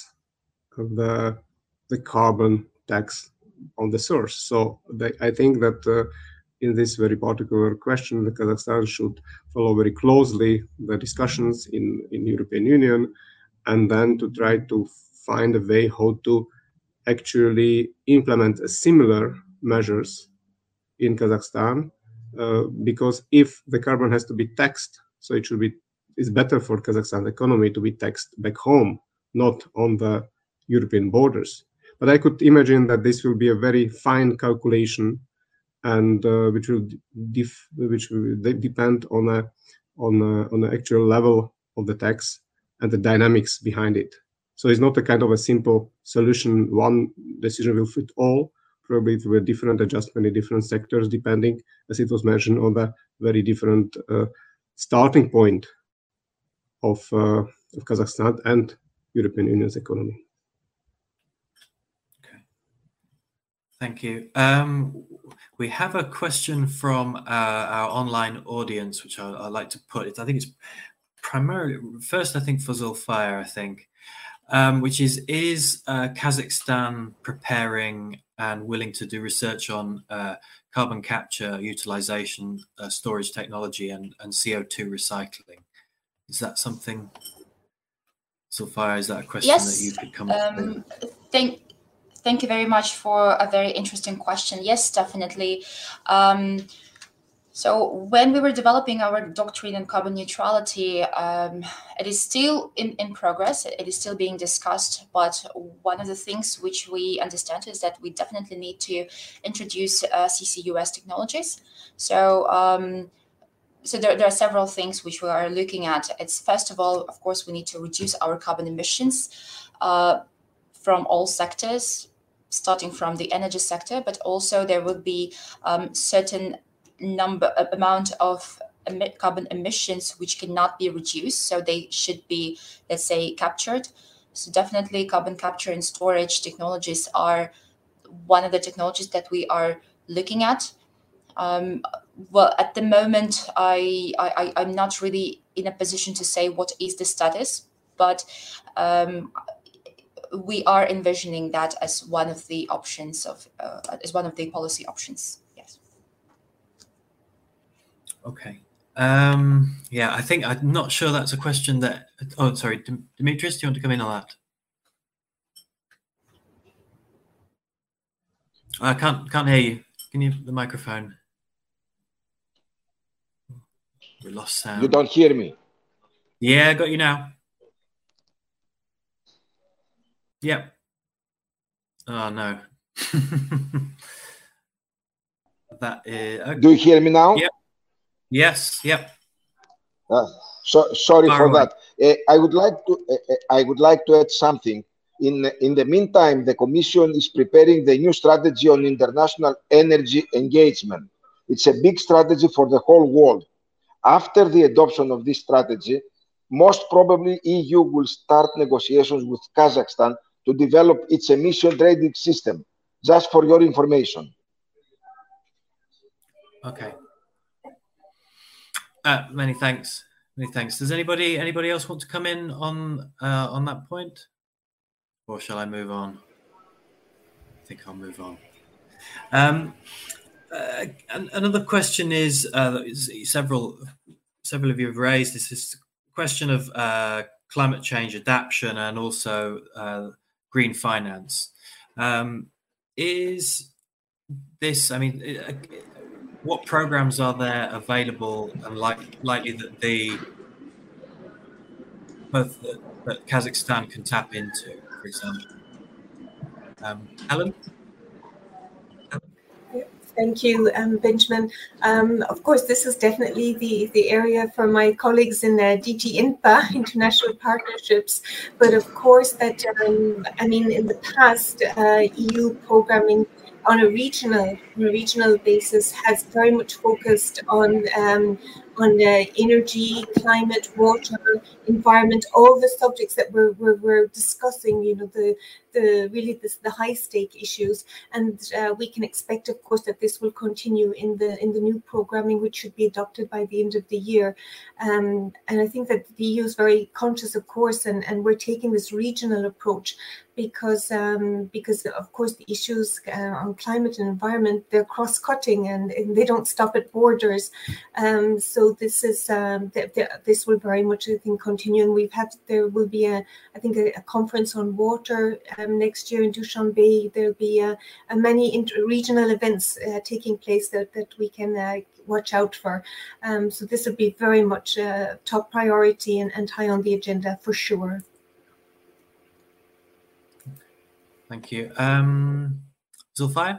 the the carbon tax on the source. So the, I think that uh, in this very particular question, the Kazakhstan should follow very closely the discussions in in European Union, and then to try to find a way how to actually implement a similar measures in Kazakhstan, uh, because if the carbon has to be taxed, so it should be, it's better for Kazakhstan economy to be taxed back home, not on the European borders. But I could imagine that this will be a very fine calculation, and uh, which will dif which will depend on a on a, on the actual level of the tax and the dynamics behind it. So it's not a kind of a simple solution. One decision will fit all. Probably it will be different adjustment in different sectors, depending, as it was mentioned, on the very different uh, starting point of, uh, of Kazakhstan and European Union's economy. Okay, thank you. Um, we have a question from uh, our online audience, which I, I like to put. I think it's primarily, first, I think for Zulfaya, I think. Um, which is, is uh, Kazakhstan preparing and willing to do research on uh, carbon capture, utilization, uh, storage technology, and, and C O two recycling? Is that something, Zulfaya, is that a question yes, that you could come um, to? Thank, thank you very much for a very interesting question. Yes, definitely. Um, So when we were developing our doctrine on carbon neutrality, um, it is still in, in progress. It is still being discussed. But one of the things which we understand is that we definitely need to introduce uh, C C U S technologies. So, um, so there, there are several things which we are looking at. It's first of all, of course, we need to reduce our carbon emissions uh, from all sectors, starting from the energy sector, but also there will be um, certain number amount of emit carbon emissions which cannot be reduced, so they should be, let's say, captured. So definitely carbon capture and storage technologies are one of the technologies that we are looking at. Um, well, at the moment, I, I I'm not really in a position to say what is the status, but um, we are envisioning that as one of the options of uh, as one of the policy options. Okay. Um, yeah, I think I'm not sure that's a question that. Oh, sorry, Dimitris, do you want to come in on that? I can't can't hear you. Can you the microphone? We lost sound. You don't hear me? Yeah, I got you now. Yep. Oh no. That is. Okay. Do you hear me now? Yep. Yes. Yep. Uh, so sorry Far for away. that. Uh, I would like to. Uh, I would like to add something In, in the meantime, the Commission is preparing the new strategy on international energy engagement. It's a big strategy for the whole world. After the adoption of this strategy, most probably E U will start negotiations with Kazakhstan to develop its emission trading system, just for your information. Okay. Uh, many thanks. Many thanks. Does anybody anybody else want to come in on uh, on that point, or shall I move on? I think I'll move on. Um, uh, another question is uh, several several of you have raised this is question of uh, climate change adaptation and also uh, green finance. Um, is this? I mean. Uh, What programs are there available and like, likely that the both the, that Kazakhstan can tap into, for example? Um, Helen? Thank you, um, Benjamin. Um, of course, this is definitely the, the area for my colleagues in the D G INPA, International Partnerships. But of course, that um, I mean, in the past, uh, E U programming on a regional, on a regional basis has very much focused on um, on uh, energy, climate, water, environment, all the subjects that we're, we're, we're discussing. You know, the the really this, the high stake issues, and uh, we can expect, of course, that this will continue in the in the new programming, which should be adopted by the end of the year. Um, and I think that the E U is very conscious, of course, and, and we're taking this regional approach because um, because of course the issues uh, on climate and environment, they're cross-cutting and, and they don't stop at borders. Um, so this is um, th th this will very much, I think, continue. And we've had there will be a I think a, a conference on water um, next year in Dushanbe. There'll be a, a many regional events uh, taking place that that we can uh, watch out for. Um, so this will be very much a top priority and, and high on the agenda for sure. Thank you. Um, Zulfaya?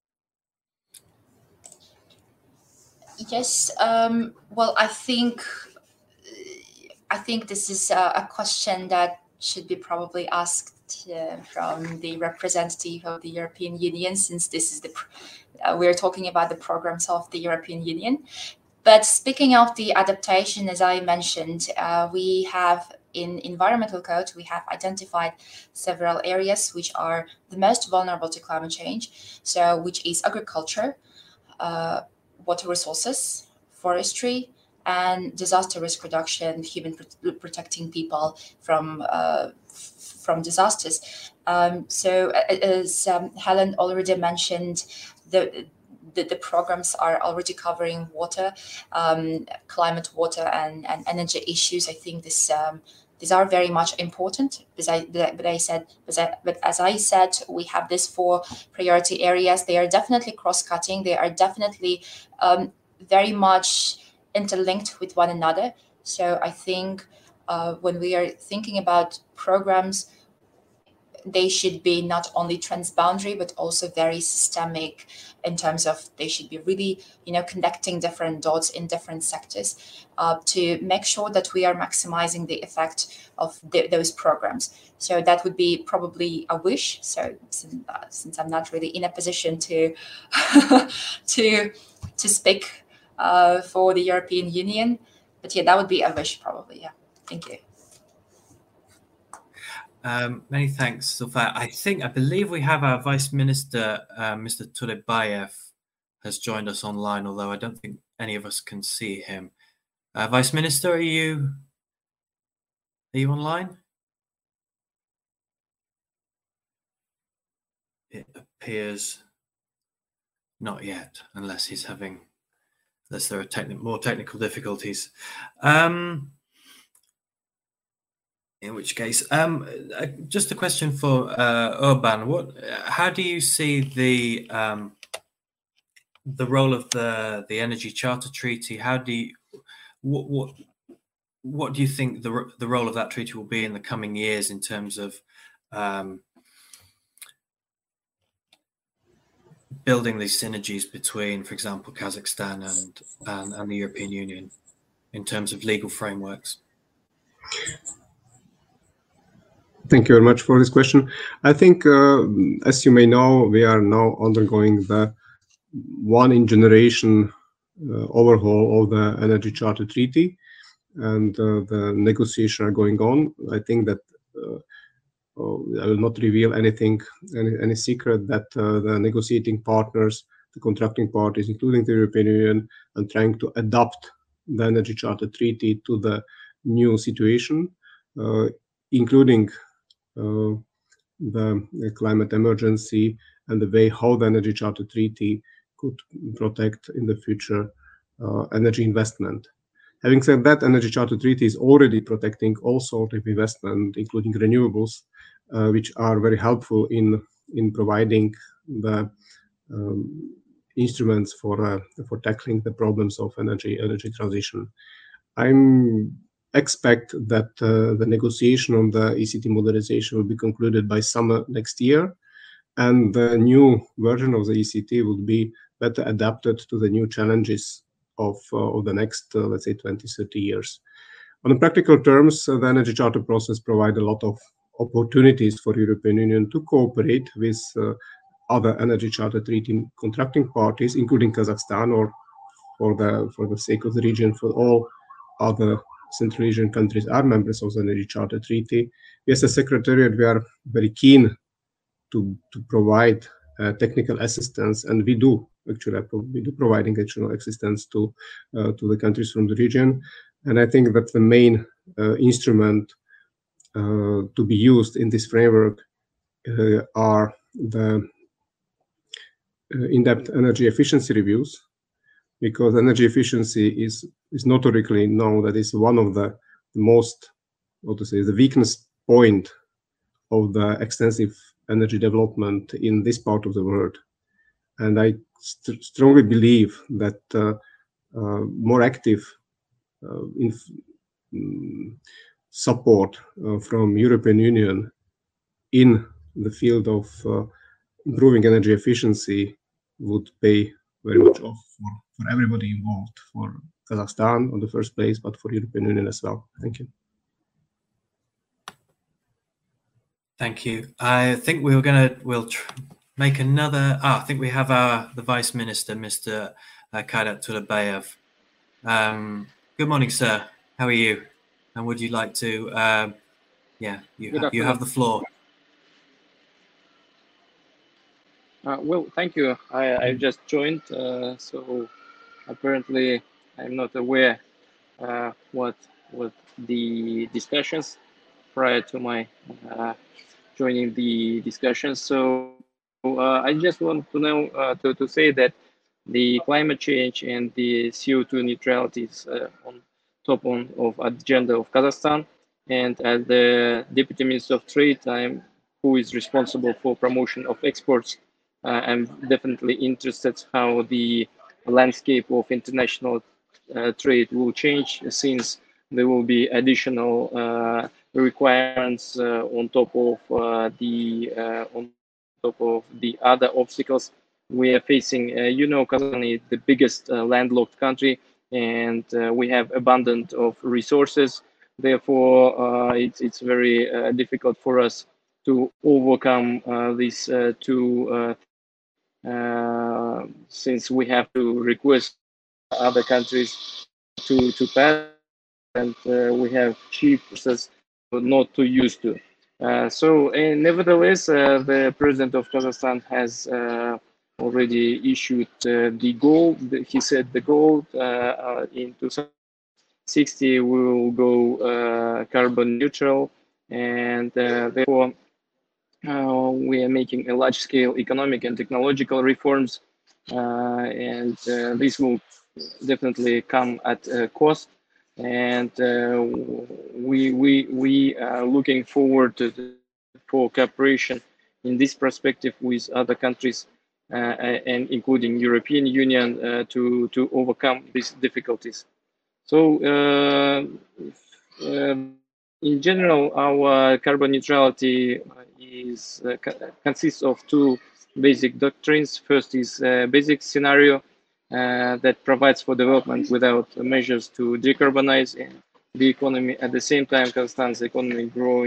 Yes. Um, well, I think I think this is a, a question that should be probably asked uh, from the representative of the European Union, since this is the uh, we're talking about the programs of the European Union. But speaking of the adaptation, as I mentioned, uh, we have in environmental code, we have identified several areas which are the most vulnerable to climate change. So, which is agriculture, uh, water resources, forestry, and disaster risk reduction, human pr protecting people from uh, from disasters. Um, so, as um, Helen already mentioned, the The, the programs are already covering water, um, climate, water, and, and energy issues. I think this um, these are very much important. Because I, but I said, but, I, but as I said, we have these four priority areas. They are definitely cross-cutting. They are definitely um, very much interlinked with one another. So I think uh, when we are thinking about programs, they should be not only transboundary, but also very systemic in terms of they should be really, you know, connecting different dots in different sectors uh, to make sure that we are maximizing the effect of the, those programs. So that would be probably a wish. So since, uh, since I'm not really in a position to to to speak uh, for the European Union, but yeah, that would be a wish probably. Yeah, thank you. Um, many thanks, Zulfaya. I think, I believe we have our Vice Minister, uh, Mister Tulebayev, has joined us online, although I don't think any of us can see him. Uh, Vice Minister, are you, are you online? It appears not yet, unless he's having, unless there are techni- more technical difficulties. Um, In which case, um, uh, just a question for uh, Urban. What, how do you see the um, the role of the the Energy Charter Treaty? How do you, what what what do you think the the role of that treaty will be in the coming years in terms of um, building these synergies between, for example, Kazakhstan and, and and the European Union in terms of legal frameworks? Thank you very much for this question. I think, uh, as you may know, we are now undergoing the one in generation uh, overhaul of the Energy Charter Treaty, and uh, the negotiations are going on. I think that uh, oh, I will not reveal anything, any, any secret that uh, the negotiating partners, the contracting parties, including the European Union, are trying to adapt the Energy Charter Treaty to the new situation, uh, including uh, the, the climate emergency and the way how the Energy Charter Treaty could protect in the future uh, energy investment. Having said that, Energy Charter Treaty is already protecting all sorts of investment, including renewables, uh, which are very helpful in in providing the um, instruments for uh, for tackling the problems of energy energy transition. I'm expect that uh, the negotiation on the E C T modernization will be concluded by summer next year, and the new version of the E C T will be better adapted to the new challenges of, uh, of the next, uh, let's say, twenty, thirty years. On the practical terms, uh, the Energy Charter process provides a lot of opportunities for European Union to cooperate with uh, other Energy Charter Treaty contracting parties, including Kazakhstan, or for the, for the sake of the region, for all other Central Asian countries are members of the Energy Charter Treaty. We as a Secretariat, we are very keen to, to provide uh, technical assistance, and we do actually we do providing additional assistance to uh, to the countries from the region. And I think that the main uh, instrument uh, to be used in this framework uh, are the uh, in-depth energy efficiency reviews, because energy efficiency is is notorically known that is one of the most, what to say, the weakness point of the extensive energy development in this part of the world. And I st strongly believe that uh, uh, more active uh, in um, support uh, from European Union in the field of uh, improving energy efficiency would pay very much off for, for everybody involved, for Kazakhstan on the first place, but for European Union as well. Thank you. Thank you. I think we were going to, we'll tr make another, ah, I think we have our, the Vice Minister, Mister Uh, Kairat Tulabayev. Um, good morning, sir. How are you? And would you like to, uh, yeah, you, ha you have the floor. Uh, well, thank you. I, I just joined, uh, so apparently I'm not aware uh, what what the discussions prior to my uh, joining the discussions. So uh, I just want to know uh, to to say that the climate change and the C O two neutrality is uh, on top on of agenda of Kazakhstan, and as the Deputy Minister of Trade, I'm who is responsible for promotion of exports. Uh, I'm definitely interested how the landscape of international uh, trade will change, since there will be additional uh, requirements uh, on top of uh, the uh, on top of the other obstacles we are facing. Uh, you know, Kazakhstan is the biggest uh, landlocked country, and uh, we have abundant of resources. Therefore, uh, it's it's very uh, difficult for us to overcome uh, these uh, two. Uh, Uh, since we have to request other countries to to pass, and uh, we have cheap process not too used to. Uh, so, uh, nevertheless, uh, the president of Kazakhstan has uh, already issued uh, the goal. He said the goal uh, in two thousand sixty we will go uh, carbon neutral, and uh, therefore. Uh, we are making a large-scale economic and technological reforms, uh, and uh, this will definitely come at a cost. And uh, we we we are looking forward to the, for cooperation in this perspective with other countries, uh, and including European Union, uh, to to overcome these difficulties. So. Uh, uh, In general, our carbon neutrality is uh, consists of two basic doctrines. First is a basic scenario uh, that provides for development without measures to decarbonize the economy. At the same time, Kazakhstan's economy growing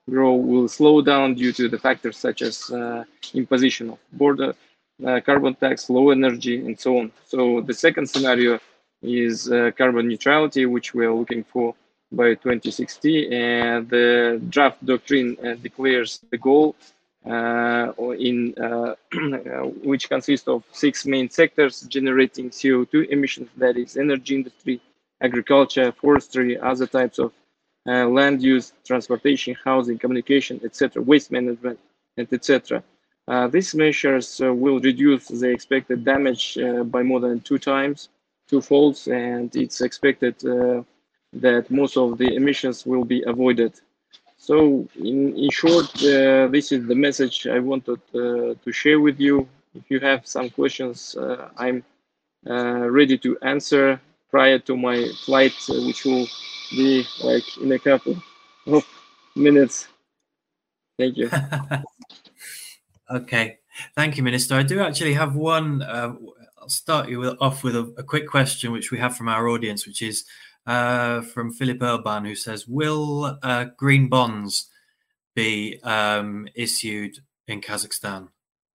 growth will slow down due to the factors such as uh, imposition of border uh, carbon tax, low energy, and so on. So the second scenario is uh, carbon neutrality, which we are looking for by twenty sixty, and the draft doctrine uh, declares the goal uh, in uh, which consists of six main sectors generating C O two emissions, that is energy industry, agriculture, forestry, other types of uh, land use, transportation, housing, communication, et cetera, waste management, and et cetera. Uh, these measures uh, will reduce the expected damage uh, by more than two times, two folds, and it's expected uh, that most of the emissions will be avoided. So in, in short, uh, this is the message I wanted uh, to share with you. If you have some questions, uh, I'm uh, ready to answer prior to my flight, uh, which will be like in a couple of minutes. Thank you. Okay, thank you, Minister. I do actually have one. Uh, I'll start you with, off with a, a quick question, which we have from our audience, which is uh, from Philip Urban, who says, will uh, green bonds be um, issued in Kazakhstan?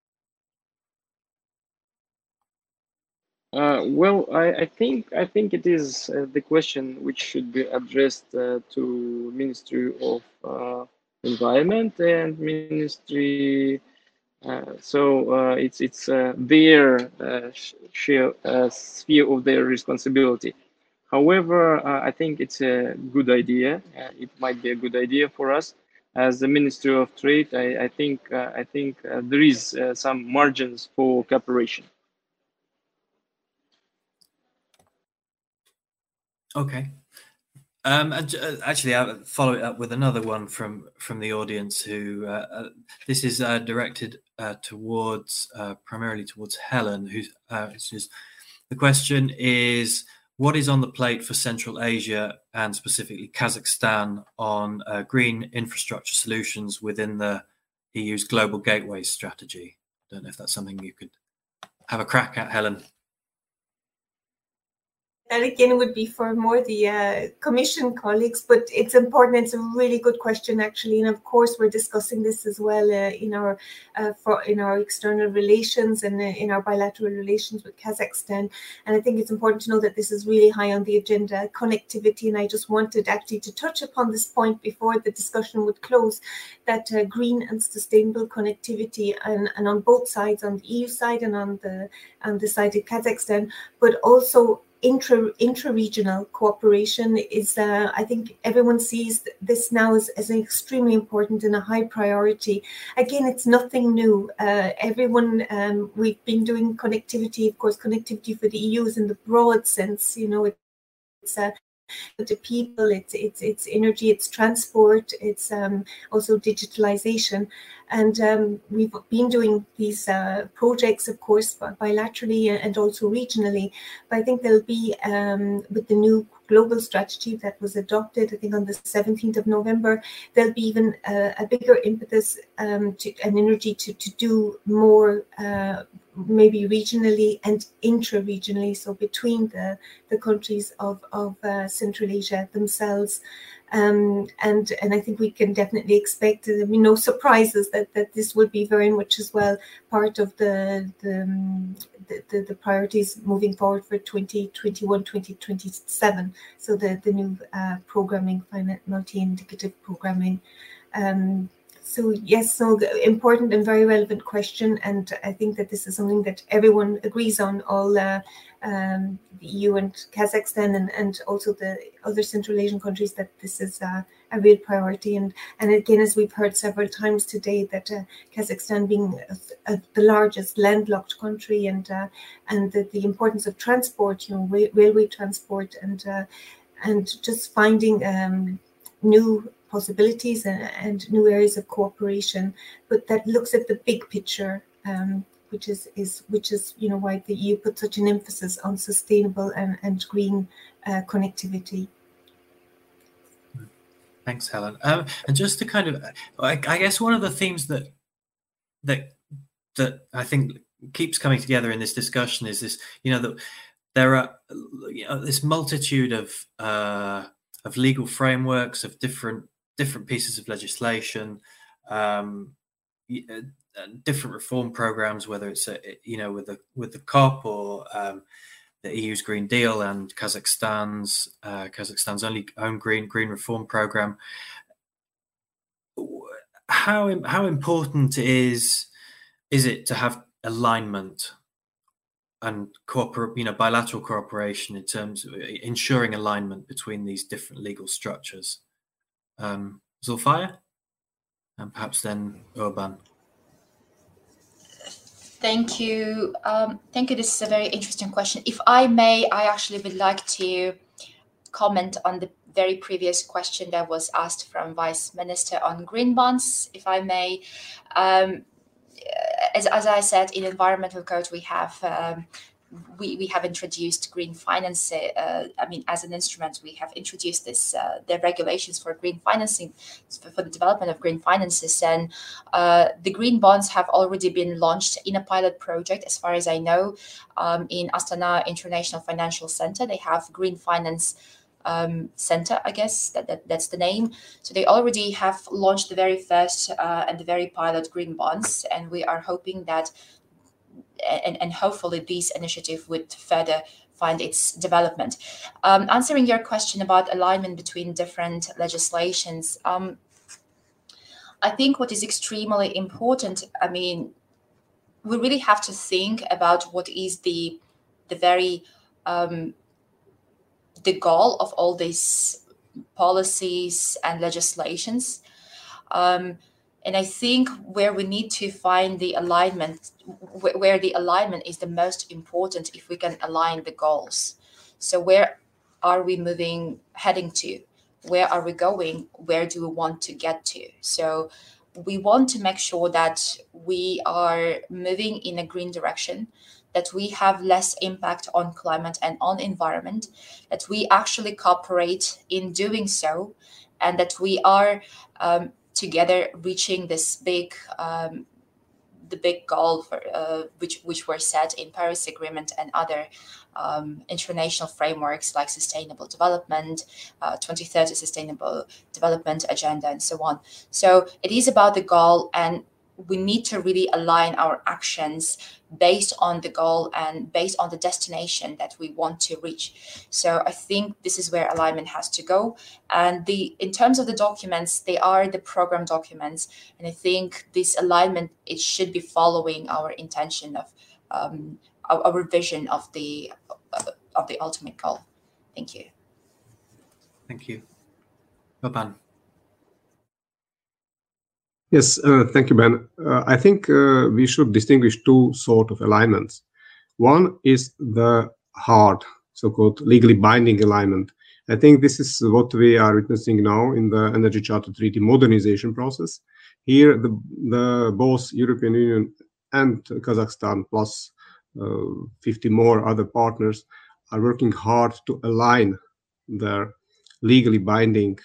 Uh, well, I, I think I think it is uh, the question which should be addressed uh, to Ministry of uh, Environment and Ministry. Uh, so uh, it's it's uh, their uh, share, uh, sphere of their responsibility. However, uh, I think it's a good idea. Uh, it might be a good idea for us as the Ministry of Trade. I, I think uh, I think uh, there is uh, some margins for cooperation. Okay. Um, actually, I'll follow it up with another one from from the audience. Who uh, uh, this is uh, directed uh, towards uh, primarily towards Helen. Who's uh, just, the question is, what is on the plate for Central Asia and specifically Kazakhstan on uh, green infrastructure solutions within the E U's Global Gateways strategy? I don't know if that's something you could have a crack at, Helen. That again would be for more the uh, Commission colleagues, but it's important. It's a really good question, actually, and of course we're discussing this as well uh, in our uh, for in our external relations and uh, in our bilateral relations with Kazakhstan. And I think it's important to know that this is really high on the agenda, connectivity. And I just wanted actually to touch upon this point before the discussion would close, that uh, green and sustainable connectivity, and, and on both sides, on the E U side and on the on the side of Kazakhstan, but also Intra, intra-regional cooperation is, uh, I think everyone sees this now as, as an extremely important and a high priority. Again, it's nothing new. Uh, everyone, um, we've been doing connectivity, of course, connectivity for the E U is in the broad sense, you know, it, it's uh, the people, it's it's it's energy, it's transport, it's um, also digitalization, and um, we've been doing these uh, projects, of course, bilaterally and also regionally. But I think there'll be um, with the new global strategy that was adopted, I think on the seventeenth of November, there'll be even a, a bigger impetus um, to, and energy to to do more. Uh, maybe regionally and intra-regionally, so between the, the countries of, of uh, Central Asia themselves. Um, and and I think we can definitely expect, uh, no surprises, that, that this would be very much as well part of the the, um, the, the, the priorities moving forward for twenty twenty-one, twenty twenty-seven. So the, the new uh, programming, multi-indicative programming. Um, So yes, so important and very relevant question, and I think that this is something that everyone agrees on, all uh, um, the E U and Kazakhstan, and, and also the other Central Asian countries, that this is uh, a real priority. And and again, as we've heard several times today, that uh, Kazakhstan being a, a, the largest landlocked country, and uh, and the, the importance of transport, you know, ra railway transport, and uh, and just finding um, new possibilities and, and new areas of cooperation, but that looks at the big picture, um, which is is which is you know why the E U put such an emphasis on sustainable and and green uh, connectivity. Thanks, Helen. Um, and just to kind of, I, I guess one of the themes that that that I think keeps coming together in this discussion is this, you know, that there are, you know, this multitude of uh, of legal frameworks, of different different pieces of legislation, um, uh, different reform programs, whether it's a, you know with the with the COP or um, the E U's Green Deal and Kazakhstan's uh, Kazakhstan's only own green green reform program. How how important is is it to have alignment and cooperate, you know, bilateral cooperation in terms of ensuring alignment between these different legal structures? Um, Zulfiya, and perhaps then Urban. Thank you. Um, thank you. This is a very interesting question. If I may, I actually would like to comment on the very previous question that was asked from Vice Minister on green bonds, if I may. Um, as, as I said, in environmental code, we have um, we, we have introduced green finance. Uh, I mean, as an instrument, we have introduced this uh, the regulations for green financing, for the development of green finances, and uh, the green bonds have already been launched in a pilot project, as far as I know, um, in Astana International Financial Center. They have green finance Um, center, I guess that, that that's the name. So they already have launched the very first uh, and the very pilot green bonds, and we are hoping that, and, and hopefully this initiative would further find its development. Um, answering your question about alignment between different legislations, um, I think what is extremely important, I mean, we really have to think about what is the the very um, the goal of all these policies and legislations. Um, and I think where we need to find the alignment, wh- where the alignment is the most important, if we can align the goals. So where are we moving, heading to? Where are we going? Where do we want to get to? So we want to make sure that we are moving in a green direction, that we have less impact on climate and on environment, that we actually cooperate in doing so, and that we are um, together reaching this big, um, the big goal for uh, which which were set in Paris Agreement and other um, international frameworks like Sustainable Development, uh, twenty thirty Sustainable Development Agenda, and so on. So it is about the goal, and we need to really align our actions based on the goal and based on the destination that we want to reach. So I think this is where alignment has to go. And the in terms of the documents, they are the program documents. And I think this alignment, it should be following our intention of um, our, our vision of the uh, of the ultimate goal. Thank you. Thank you. Urban. Yes, uh, thank you, Ben. Uh, I think uh, we should distinguish two sort of alignments. One is the hard, so-called legally binding alignment. I think this is what we are witnessing now in the Energy Charter Treaty modernization process. Here, the, the both European Union and Kazakhstan, plus uh, fifty more other partners, are working hard to align their legally binding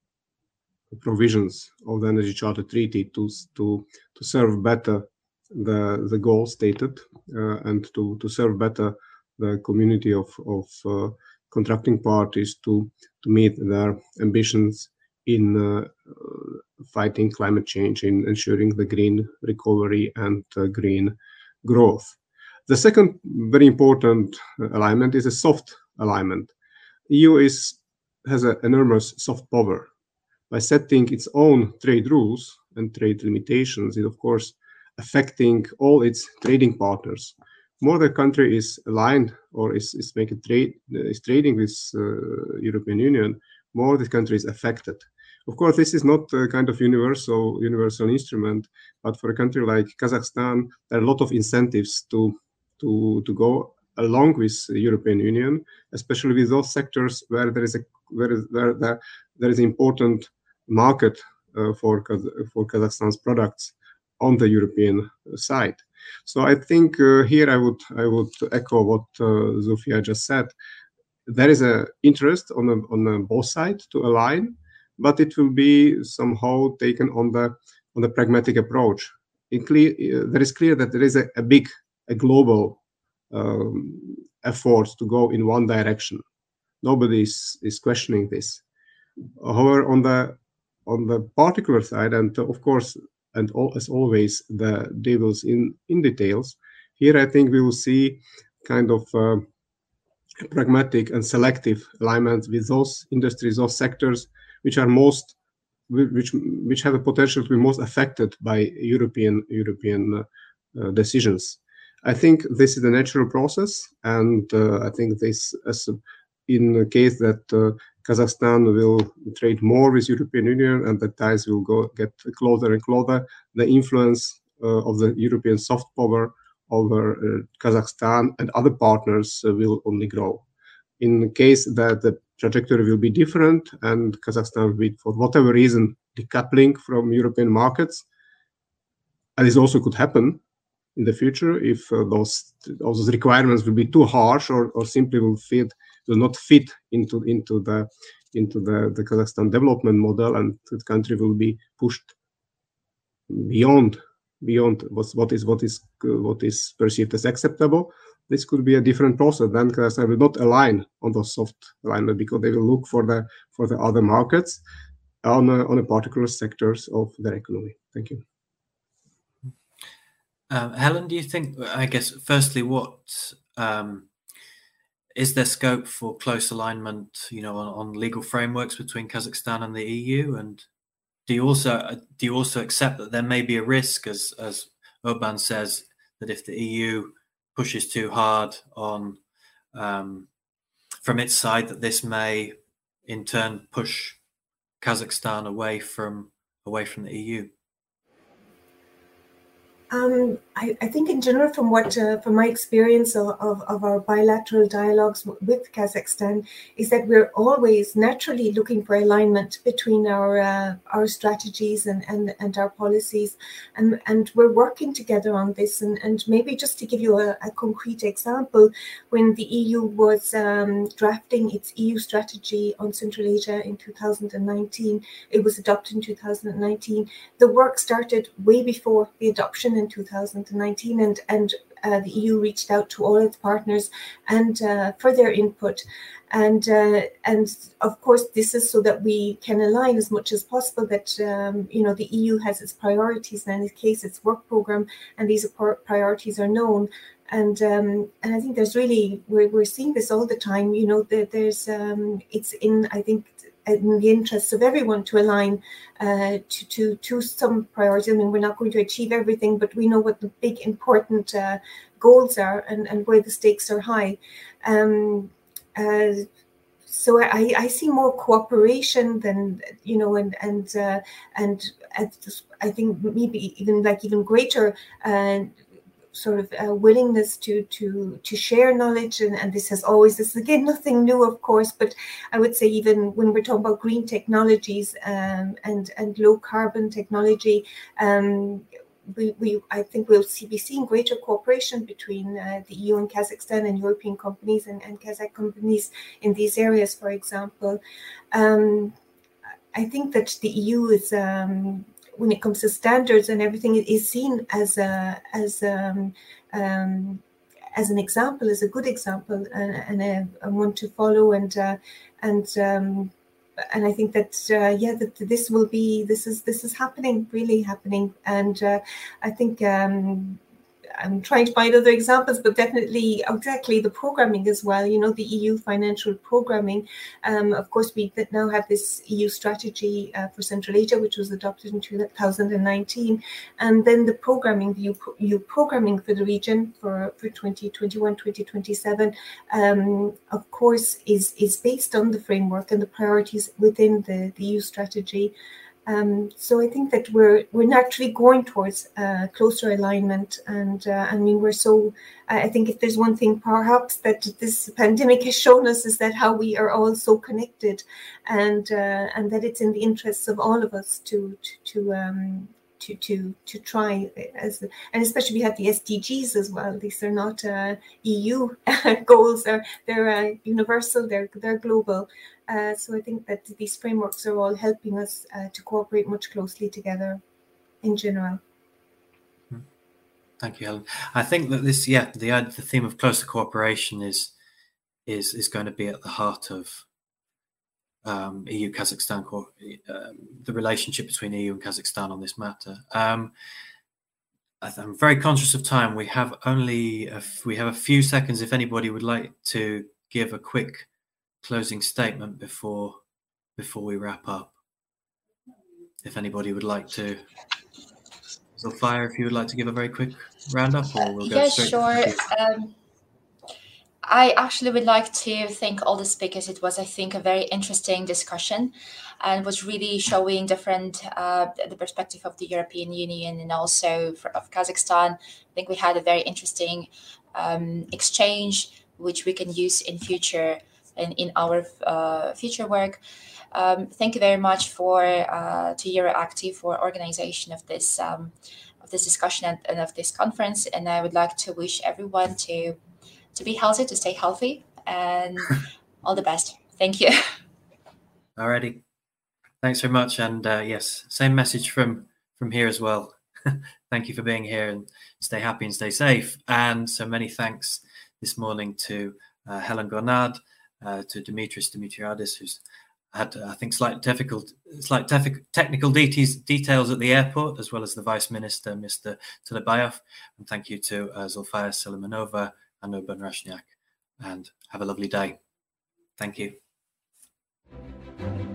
provisions of the Energy Charter Treaty to to to serve better the the goal stated uh, and to to serve better the community of of uh, contracting parties to to meet their ambitions in uh, fighting climate change, in ensuring the green recovery and uh, green growth. The second very important alignment is a soft alignment. E U is has an enormous soft power. By setting its own trade rules and trade limitations, it of course affecting all its trading partners. More the country is aligned or is, is making trade is trading with uh, European Union, more the country is affected. Of course, this is not a kind of universal universal instrument, but for a country like Kazakhstan, there are a lot of incentives to to to go along with the European Union, especially with those sectors where there is a where, where there, there is important market uh, for for Kazakhstan's products on the European side. So I think uh, here I would I would echo what uh, Zulfiya just said. There is an interest on a, on a both sides to align, but it will be somehow taken on the on the pragmatic approach. It clear, uh, there is clear that there is a, a big a global um, effort to go in one direction. Nobody is, is questioning this. However, on the on the particular side, and uh, of course, and all, as always, the devil's in, in details. Here, I think we will see kind of uh, pragmatic and selective alignment with those industries, those sectors which are most, which which have a potential to be most affected by European European uh, decisions. I think this is a natural process, and uh, I think this, as in the case that uh, Kazakhstan will trade more with European Union and the ties will go get closer and closer, the influence uh, of the European soft power over uh, Kazakhstan and other partners uh, will only grow. In the case that the trajectory will be different and Kazakhstan will be, for whatever reason, decoupling from European markets, and this also could happen in the future if uh, those those requirements will be too harsh or, or simply will fit will not fit into into the into the, the Kazakhstan development model, and the country will be pushed beyond beyond what, what is what is what is perceived as acceptable. This could be a different process. Then Kazakhstan will not align on those soft alignment because they will look for the for the other markets on a, on a particular sectors of their economy. Thank you. Um, Helen, do you think, I guess, firstly, what um, is there scope for close alignment, you know, on, on legal frameworks between Kazakhstan and the E U? And do you also do you also accept that there may be a risk, as as Urban says, that if the E U pushes too hard on um, from its side, that this may in turn push Kazakhstan away from away from the E U? Um, I, I think in general, from what uh, from my experience of, of, of our bilateral dialogues with Kazakhstan, is that we're always naturally looking for alignment between our uh, our strategies and, and, and our policies, and, and we're working together on this. And, and maybe just to give you a, a concrete example, when the E U was um, drafting its E U strategy on Central Asia in two thousand nineteen, it was adopted in two thousand nineteen. The work started way before the adoption in two thousand nineteen, and and uh, the E U reached out to all its partners and uh, for their input, and uh, and of course this is so that we can align as much as possible that um, you know the E U has its priorities, and in this case its work program, and these priorities are known. And um, and I think there's really we're we're seeing this all the time. You know, there, there's um, it's in I think. in the interests of everyone to align uh, to, to to some priorities. I mean, we're not going to achieve everything, but we know what the big important uh, goals are and, and where the stakes are high. Um, uh, so I, I see more cooperation than, you know, and and uh, and I think maybe even like even greater uh, sort of uh, willingness to to to share knowledge, and, and this has always, this is again nothing new, of course, but I would say even when we're talking about green technologies um, and and low carbon technology, um, we, we I think we'll see, be seeing greater cooperation between uh, the E U and Kazakhstan and European companies and, and Kazakh companies in these areas, for example. Um, I think that the E U is um, when it comes to standards and everything, it is seen as a as um, um, as an example, as a good example, and, and a, a one to follow. And uh, and um, and I think that uh, yeah, that this will be this is this is happening, really happening. And uh, I think. Um, I'm trying to find other examples, but definitely exactly the programming as well. You know, the E U financial programming. Um, of course, we now have this E U strategy uh, for Central Asia, which was adopted in two thousand nineteen. And then the programming, the E U programming for the region for, for twenty twenty-one, twenty twenty-seven, um, of course, is, is based on the framework and the priorities within the, the E U strategy. Um, so I think that we're we're naturally going towards uh, closer alignment, and uh, I mean we're so. I think if there's one thing perhaps that this pandemic has shown us is that how we are all so connected, and uh, and that it's in the interests of all of us to to. to um, To, to to try, as and especially we have the S D Gs as well. These are not uh, E U goals; they're they're uh, universal. They're they're global. Uh, so I think that these frameworks are all helping us uh, to cooperate much closely together, in general. Thank you, Helen. I think that this, yeah, the the theme of closer cooperation is is is going to be at the heart of um, E U-Kazakhstan, uh, the relationship between E U and Kazakhstan on this matter. Um, I'm very conscious of time. We have only a, we have a few seconds. If anybody would like to give a quick closing statement before before we wrap up, if anybody would like to, Zulfaya, if you would like to give a very quick roundup, or we'll go yeah, straight sure. to Um, I actually would like to thank all the speakers. It was, I think, a very interesting discussion, and was really showing different uh, the perspective of the European Union and also for, of Kazakhstan. I think we had a very interesting um, exchange, which we can use in future and in, in our uh, future work. Um, thank you very much for uh, to Euractiv for organization of this um, of this discussion and, and of this conference. And I would like to wish everyone to. to be healthy, to stay healthy, and all the best. Thank you. Alrighty. Thanks very much. And uh, yes, same message from, from here as well. Thank you for being here, and stay happy and stay safe. And so many thanks this morning to uh, Helen Gornard, uh, to Dimitris Dimitriadis, who's had, uh, I think, slight difficult, slight tef- technical details, details at the airport, as well as the Vice Minister, Mister Tulebayev. And thank you to uh, Zulfaya Selimanova and Urban Rashniak, and have a lovely day. Thank you.